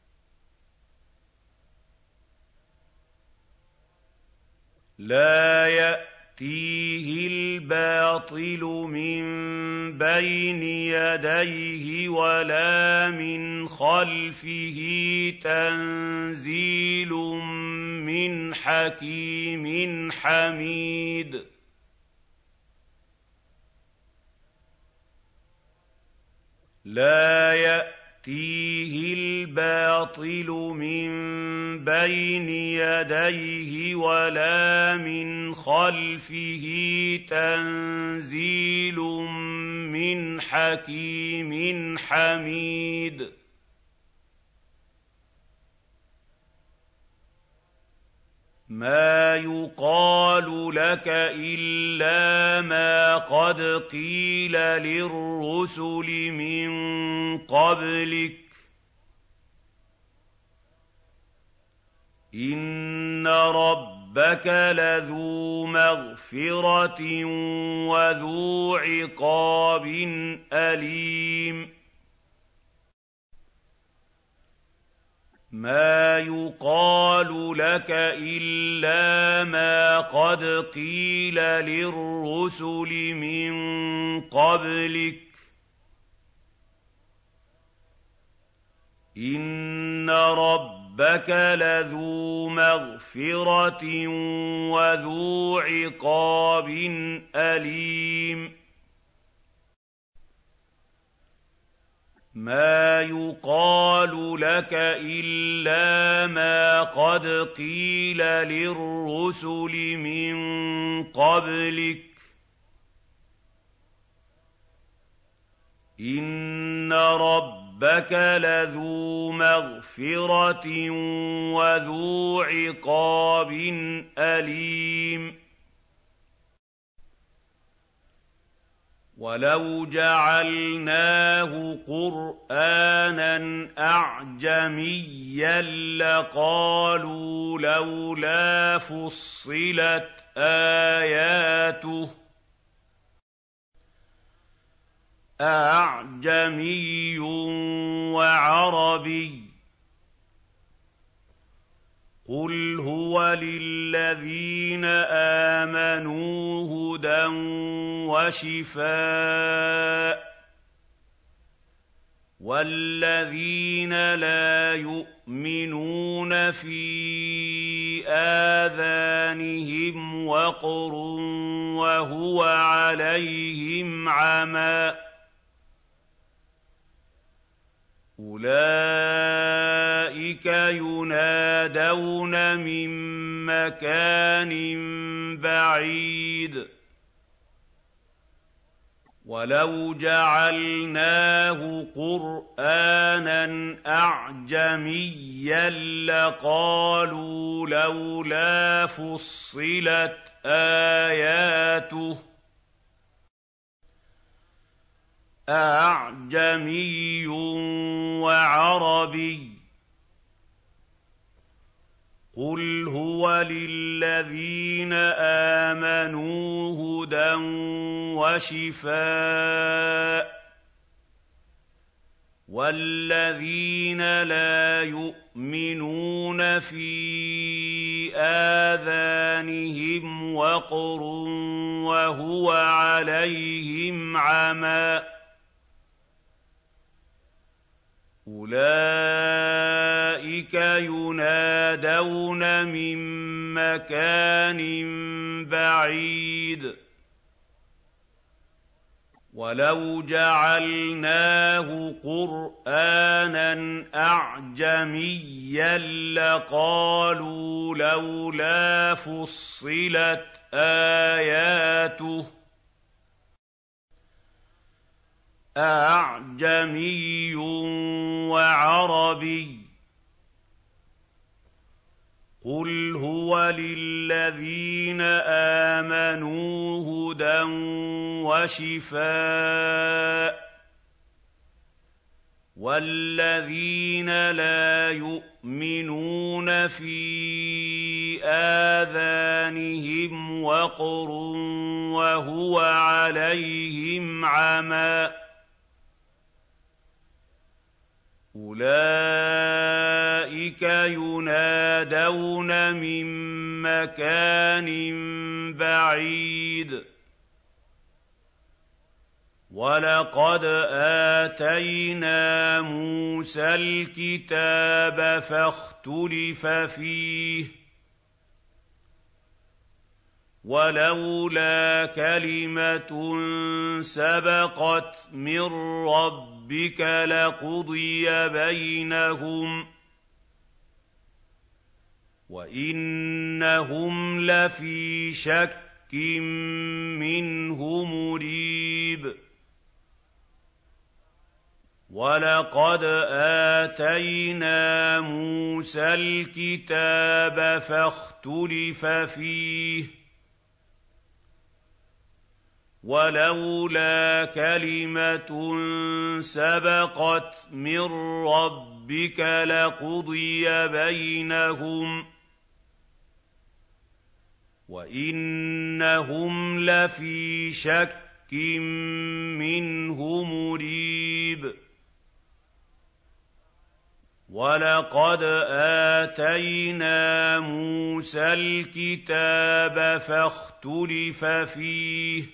لَّا يَأْتِيهِ الْبَاطِلُ مِن بَيْنِ يَدَيْهِ وَلَا مِنْ خَلْفِهِ تَنزِيلٌ مِّنْ حَكِيمٍ حَمِيدٍ لَا يَأْتِيهِ الْبَاطِلُ مِن بَيْنِ يَدَيْهِ وَلَا مِنْ خَلْفِهِ تَنزِيلٌ مِّنْ حَكِيمٍ حَمِيدٍ مَا يُقَالُ لَكَ إِلَّا مَا قَدْ قِيلَ لِلرُّسُلِ مِن قَبْلِكَ ۚ إِنَّ رَبَّكَ لَذُو مَغْفِرَةٍ وَذُو عِقَابٍ أَلِيمٍ مَا يُقَالُ لَكَ إِلَّا مَا قَدْ قِيلَ لِلرُّسُلِ مِن قَبْلِكَ ۚ إِنَّ رَبَّكَ لَذُو مَغْفِرَةٍ وَذُو عِقَابٍ أَلِيمٍ مَا يُقَالُ لَكَ إِلَّا مَا قَدْ قِيلَ لِلرُّسُلِ مِن قَبْلِكَ ۚ إِنَّ رَبَّكَ لَذُو مَغْفِرَةٍ وَذُو عِقَابٍ أَلِيمٍ وَلَوْ جَعَلْنَاهُ قُرْآنًا أَعْجَمِيًّا لَّقَالُوا لَوْلَا فُصِّلَتْ آيَاتُهُ ۖ أَأَعْجَمِيٌّ وَعَرَبِيٌّ ۗ قُلْ هُوَ لِلَّذِينَ آمَنُوا هُدًى وَشِفَاءٌ ۖ وَالَّذِينَ لَا يُؤْمِنُونَ فِي آذَانِهِمْ وَقْرٌ وَهُوَ عَلَيْهِمْ عَمًى أُولَٰئِكَ يُنَادَوْنَ مِن مَّكَانٍ بَعِيدٍ وَلَوْ جَعَلْنَاهُ قُرْآنًا أَعْجَمِيًّا لَّقَالُوا لَوْلَا فُصِّلَتْ آيَاتُهُ ۖ أَأَعْجَمِيٌّ وَعَرَبِيٌّ ۗ قُلْ هُوَ لِلَّذِينَ آمَنُوا هُدًى وَشِفَاءٌ ۖ وَالَّذِينَ لَا يُؤْمِنُونَ فِي آذَانِهِمْ وَقْرٌ وَهُوَ عَلَيْهِمْ عَمًى أُولَٰئِكَ يُنَادَوْنَ مِن مَّكَانٍ بَعِيدٍ وَلَوْ جَعَلْنَاهُ قُرْآنًا أَعْجَمِيًّا لَّقَالُوا لَوْلَا فُصِّلَتْ آيَاتُهُ ۖ أَأَعْجَمِيٌّ وَعَرَبِيٌّ ۗ قُلْ هُوَ لِلَّذِينَ آمَنُوا هُدًى وَشِفَاءٌ ۖ وَالَّذِينَ لَا يُؤْمِنُونَ فِي آذَانِهِمْ وَقْرٌ وَهُوَ عَلَيْهِمْ عَمًى أُولَٰئِكَ يُنَادَوْنَ مِن مَّكَانٍ بَعِيدٍ وَلَقَدْ آتَيْنَا مُوسَى الْكِتَابَ فَاخْتُلِفَ فِيهِ ۚ وَلَوْلَا كَلِمَةٌ سَبَقَتْ مِن رَّبِّكَ رَبِّكَ لَقُضِيَ بَيْنَهُمْ وَإِنَّهُمْ لَفِي شَكٍّ مِّنْهُ مُرِيبٍ وَلَقَدْ آتَيْنَا مُوسَى الْكِتَابَ فَاخْتُلِفَ فِيهِ وَلَوْلَا كَلِمَةٌ سَبَقَتْ مِن رَّبِّكَ لَقُضِيَ بَيْنَهُمْ وَإِنَّهُمْ لَفِي شَكٍّ مِّنْهُ مُرِيبٍ وَلَقَدْ آتَيْنَا مُوسَى الْكِتَابَ فَاخْتُلِفَ فِيهِ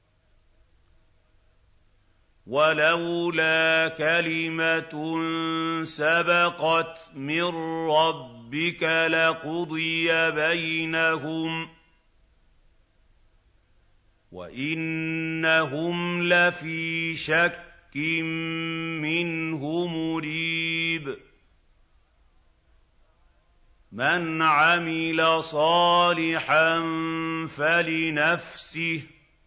وَلَوْلَا كَلِمَةٌ سَبَقَتْ مِن رَّبِّكَ لَقُضِيَ بَيْنَهُمْ وَإِنَّهُمْ لَفِي شَكٍّ مِّنْهُ مُرِيبٍ مَنْ عَمِلَ صَالِحًا فَلِنَفْسِهِ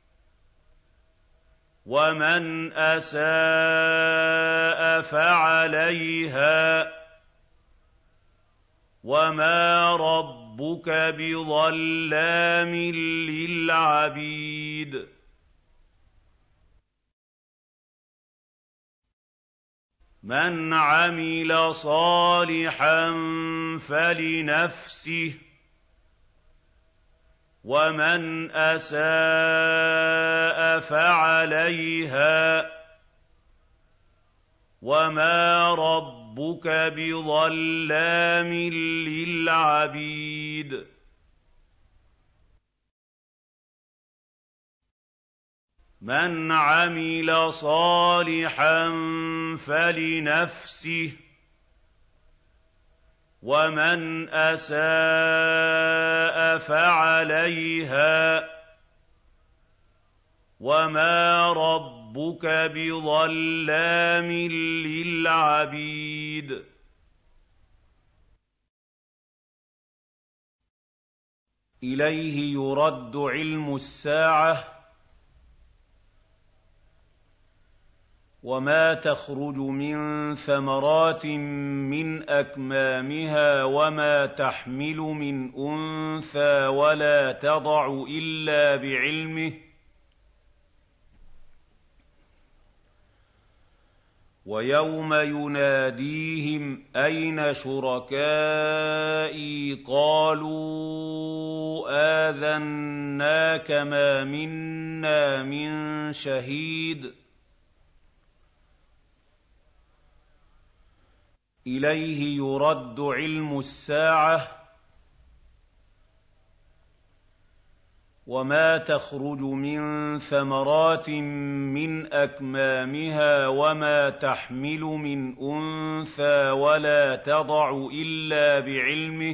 وَمَنْ أَسَاءَ فَعَلَيْهَا وَمَا رَبُّكَ بِظَلَّامٍ لِّلْعَبِيدِ مَنْ عَمِلَ صَالِحًا فَلِنَفْسِهِ وَمَنْ أَسَاءَ فَعَلَيْهَا وَمَا رَبُّكَ بِظَلَّامٍ لِّلْعَبِيدِ مَنْ عَمِلَ صَالِحًا فَلِنَفْسِهِ وَمَنْ أَسَاءَ فَعَلَيْهَا وَمَا رَبُّكَ بِظَلَّامٍ لِّلْعَبِيدِ إِلَيْهِ يُرَدُّ عِلْمُ السَّاعَةِ وَمَا تَخْرُجُ مِن ثَمَرَاتٍ مِّنْ أَكْمَامِهَا وَمَا تَحْمِلُ مِنْ أُنثَىٰ وَلَا تَضَعُ إِلَّا بِعِلْمِهِ وَيَوْمَ يُنَادِيهِمْ أَيْنَ شُرَكَائِي قَالُوا آذَنَّاكَ مَا مِنَّا مِن شَهِيدٍ إِلَيْهِ يُرَدُّ عِلْمُ السَّاعَةِ وَمَا تَخْرُجُ مِن ثَمَرَاتٍ مِّنْ أَكْمَامِهَا وَمَا تَحْمِلُ مِنْ أُنثَىٰ وَلَا تَضَعُ إِلَّا بِعِلْمِهِ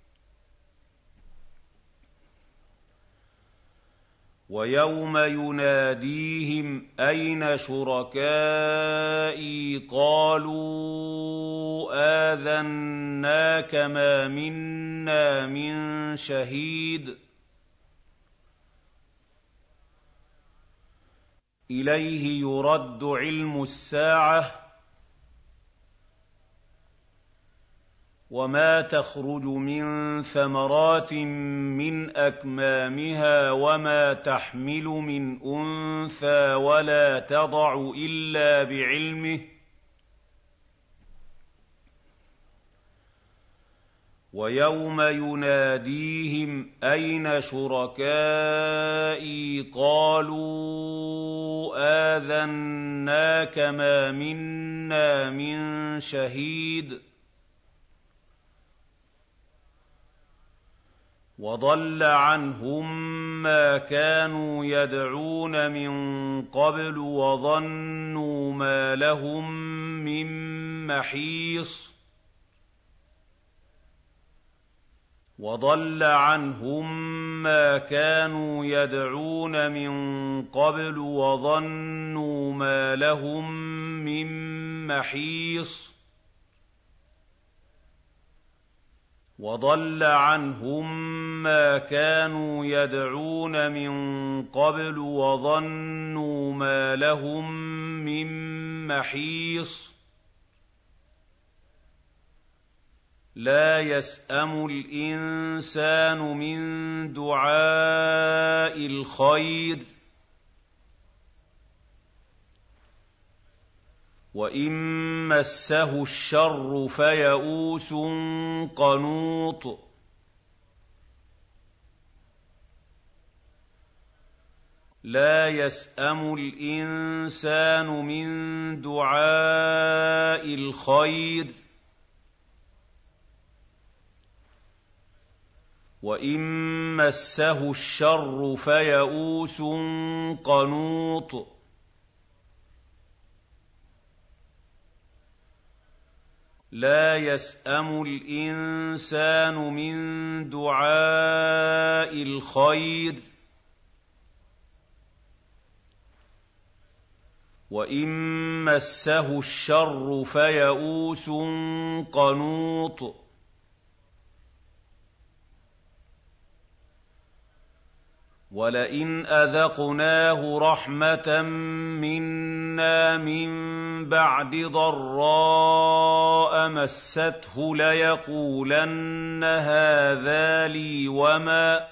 وَيَوْمَ يُنَادِيهِمْ أَيْنَ شُرَكَائِي قَالُوا آذَنَّاكَ مَا مِنَّا مِن شَهِيدٍ إِلَيْهِ يُرَدُّ عِلْمُ السَّاعَةِ وَمَا تَخْرُجُ مِن ثَمَرَاتٍ مِّنْ أَكْمَامِهَا وَمَا تَحْمِلُ مِنْ أُنثَىٰ وَلَا تَضَعُ إِلَّا بِعِلْمِهِ وَيَوْمَ يُنَادِيهِمْ أَيْنَ شُرَكَائِي قَالُوا آذَنَّاكَ مَا مِنَّا مِن شَهِيدٍ وَضَلَّ عَنْهُم مَّا كَانُوا يَدْعُونَ مِن قَبْلُ وَظَنُّوا مَا لَهُم مِّن مَّحِيصٍ وَضَلَّ عَنْهُم مَّا كَانُوا يَدْعُونَ مِن قَبْلُ وَظَنُّوا مَا لَهُم مِّن مَّحِيصٍ وَضَلَّ عَنْهُم مَّا كَانُوا يَدْعُونَ مِن قَبْلُ وَظَنُّوا مَا لَهُم مِّن مَّحِيصٍ لَّا يَسْأَمُ الْإِنسَانُ مِن دُعَاءِ الْخَيْرِ وَإِن مَّسَّهُ الشَّرُّ فَيَئُوسٌ قَنُوطٌ لَّا يَسْأَمُ الْإِنسَانُ مِن دُعَاءِ الْخَيْرِ وَإِن مَّسَّهُ الشَّرُّ فَيَئُوسٌ قَنُوطٌ لَّا يَسْأَمُ الْإِنسَانُ مِن دُعَاءِ الْخَيْرِ وَإِن مَّسَّهُ الشَّرُّ فَيَئُوسٌ قَنُوطٌ وَلَئِنْ أَذَقْنَاهُ رَحْمَةً مِّنَّا مِن بَعْدِ ضَرَّاءَ مَسَّتْهُ لَيَقُولَنَّ هَٰذَا لِي وَمَا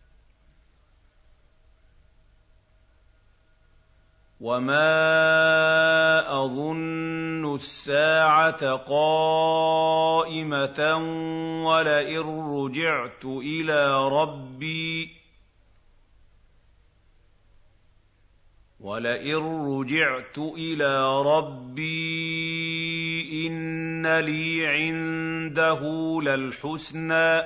وَمَا أَظُنُّ السَّاعَةَ قَائِمَةً وَلَئِن رُّجِعْتُ إِلَىٰ رَبِّي وَلَئِن رُّجِعْتُ إِلَىٰ رَبِّي إِنَّ لِي عِندَهُ لَلْحُسْنَىٰ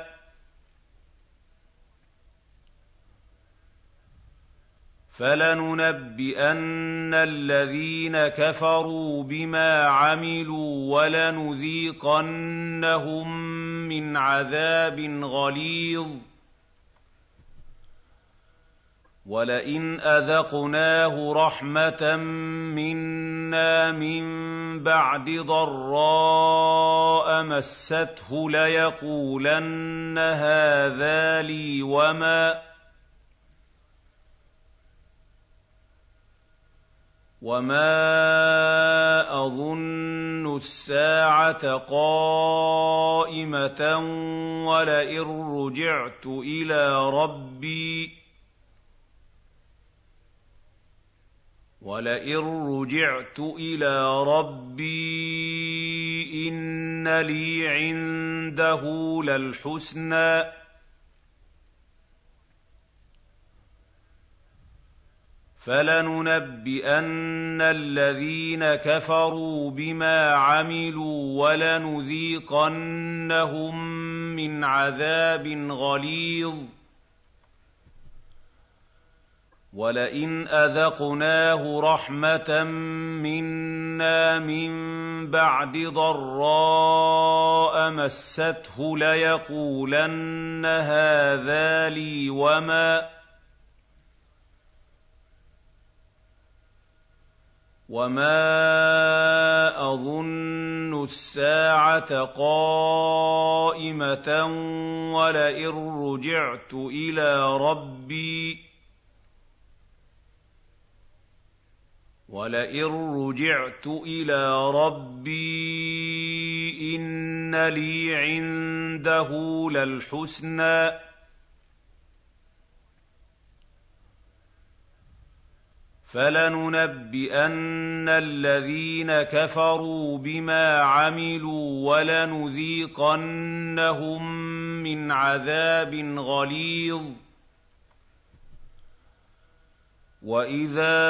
فَلَنُنَبِّئَنَّ الَّذِينَ كَفَرُوا بِمَا عَمِلُوا وَلَنُذِيقَنَّهُم مِّنْ عَذَابٍ غَلِيظٍ وَلَئِنْ أَذَقْنَاهُ رَحْمَةً مِّنَّا مِن بَعْدِ ضَرَّاءَ مَسَّتْهُ لَيَقُولَنَّ هَٰذَا لِي وَمَا وَمَا أَظُنُّ السَّاعَةَ قَائِمَةً وَلَئِن رُّجِعْتُ إِلَىٰ رَبِّي وَلَئِن رُّجِعْتُ إِلَىٰ رَبِّي إِنَّ لِي عِندَهُ لَلْحُسْنَىٰ فَلَنُنَبِّئَنَّ الَّذِينَ كَفَرُوا بِمَا عَمِلُوا وَلَنُذِيقَنَّهُم مِّنْ عَذَابٍ غَلِيظٍ وَلَئِنْ أَذَقْنَاهُ رَحْمَةً مِّنَّا مِن بَعْدِ ضَرَّاءَ مَسَّتْهُ لَيَقُولَنَّ هَٰذَا لِي وَمَا وَمَا أَظُنُّ السَّاعَةَ قَائِمَةً وَلَئِن رُّجِعْتُ إِلَىٰ رَبِّي وَلَئِن رُّجِعْتُ إِلَىٰ رَبِّي إِنَّ لِي عِندَهُ لَلْحُسْنَىٰ فَلَنُنَبِّئَنَّ الَّذِينَ كَفَرُوا بِمَا عَمِلُوا وَلَنُذِيقَنَّهُم مِّنْ عَذَابٍ غَلِيظٍ وَإِذَا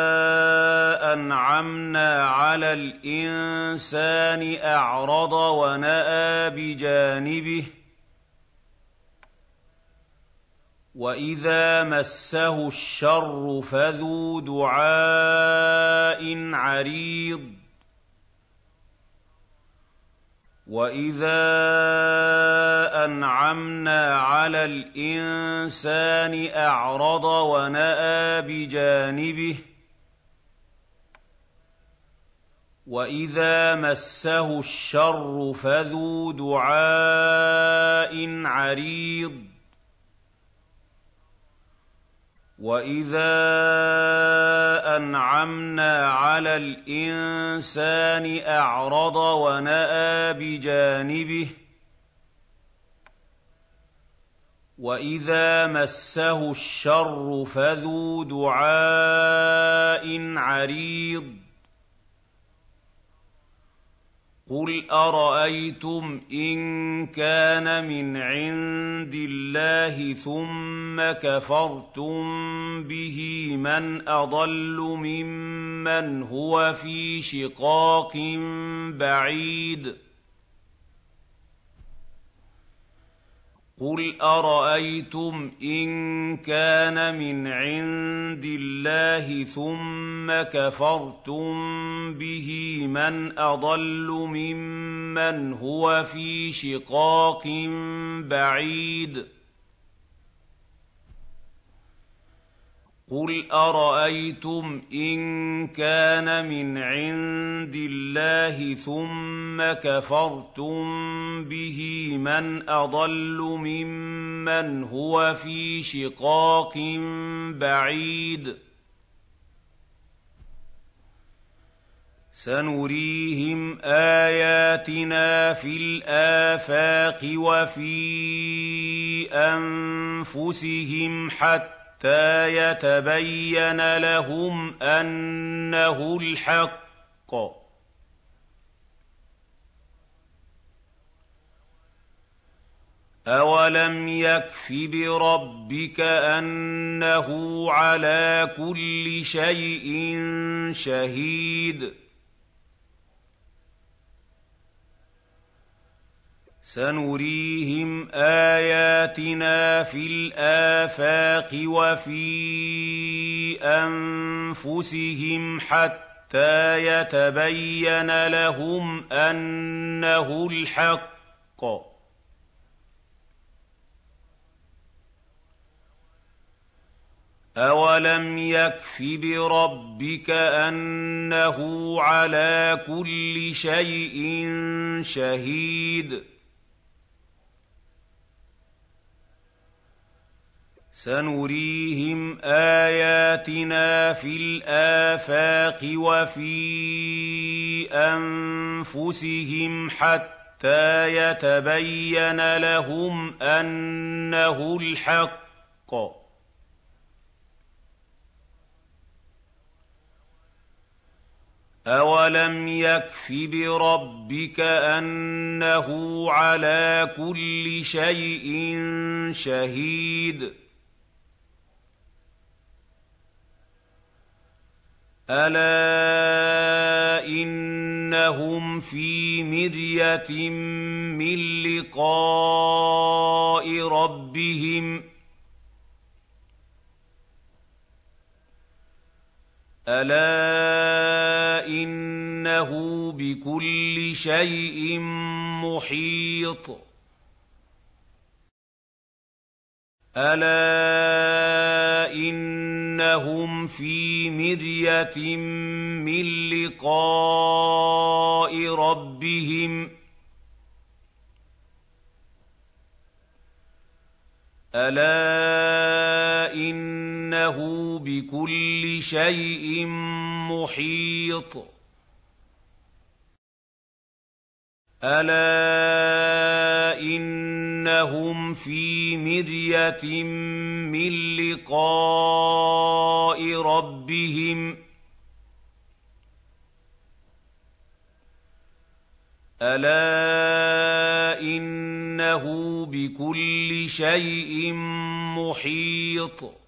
أَنْعَمْنَا عَلَى الْإِنسَانِ أَعْرَضَ وَنَأَىٰ بِجَانِبِهِ وَإِذَا مَسَّهُ الشَّرُّ فَذُو دُعَاءٍ عَرِيضٍ وَإِذَا أنعمنا على الإنسان أعرض ونأى بجانبه وإذا مسه الشر فذو دعاء عريض وإذا أنعمنا على الإنسان أعرض ونأى بجانبه وإذا مسه الشر فذو دعاء عريض قل أرأيتم إن كان من عند الله ثم كفرتم به من أضل ممن هو في شقاق بعيد قل أرأيتم إن كان من عند الله ثم كفرتم به من أضل ممن هو في شقاق بعيد قل أرأيتم إن كان من عند الله ثم كفرتم به من أضل ممن هو في شقاق بعيد سنريهم آياتنا في الآفاق وفي أنفسهم حتى حتى يتبين لهم أنه الحق أولم يكف بربك أنه على كل شيء شهيد سنريهم آياتنا في الآفاق وفي أنفسهم حتى يتبين لهم أنه الحق أولم يكف بربك أنه على كل شيء شهيد سنريهم آياتنا في الآفاق وفي أنفسهم حتى يتبين لهم أنه الحق أولم يكف بربك أنه على كل شيء شهيد ألا إنهم في مرية من لقاء ربهم ألا إنه بكل شيء محيط ألا إنهم في مرية من لقاء ربهم ألا إنه بكل شيء محيط ألا إنهم في مرية من لقاء ربهم ألا إنه بكل شيء محيط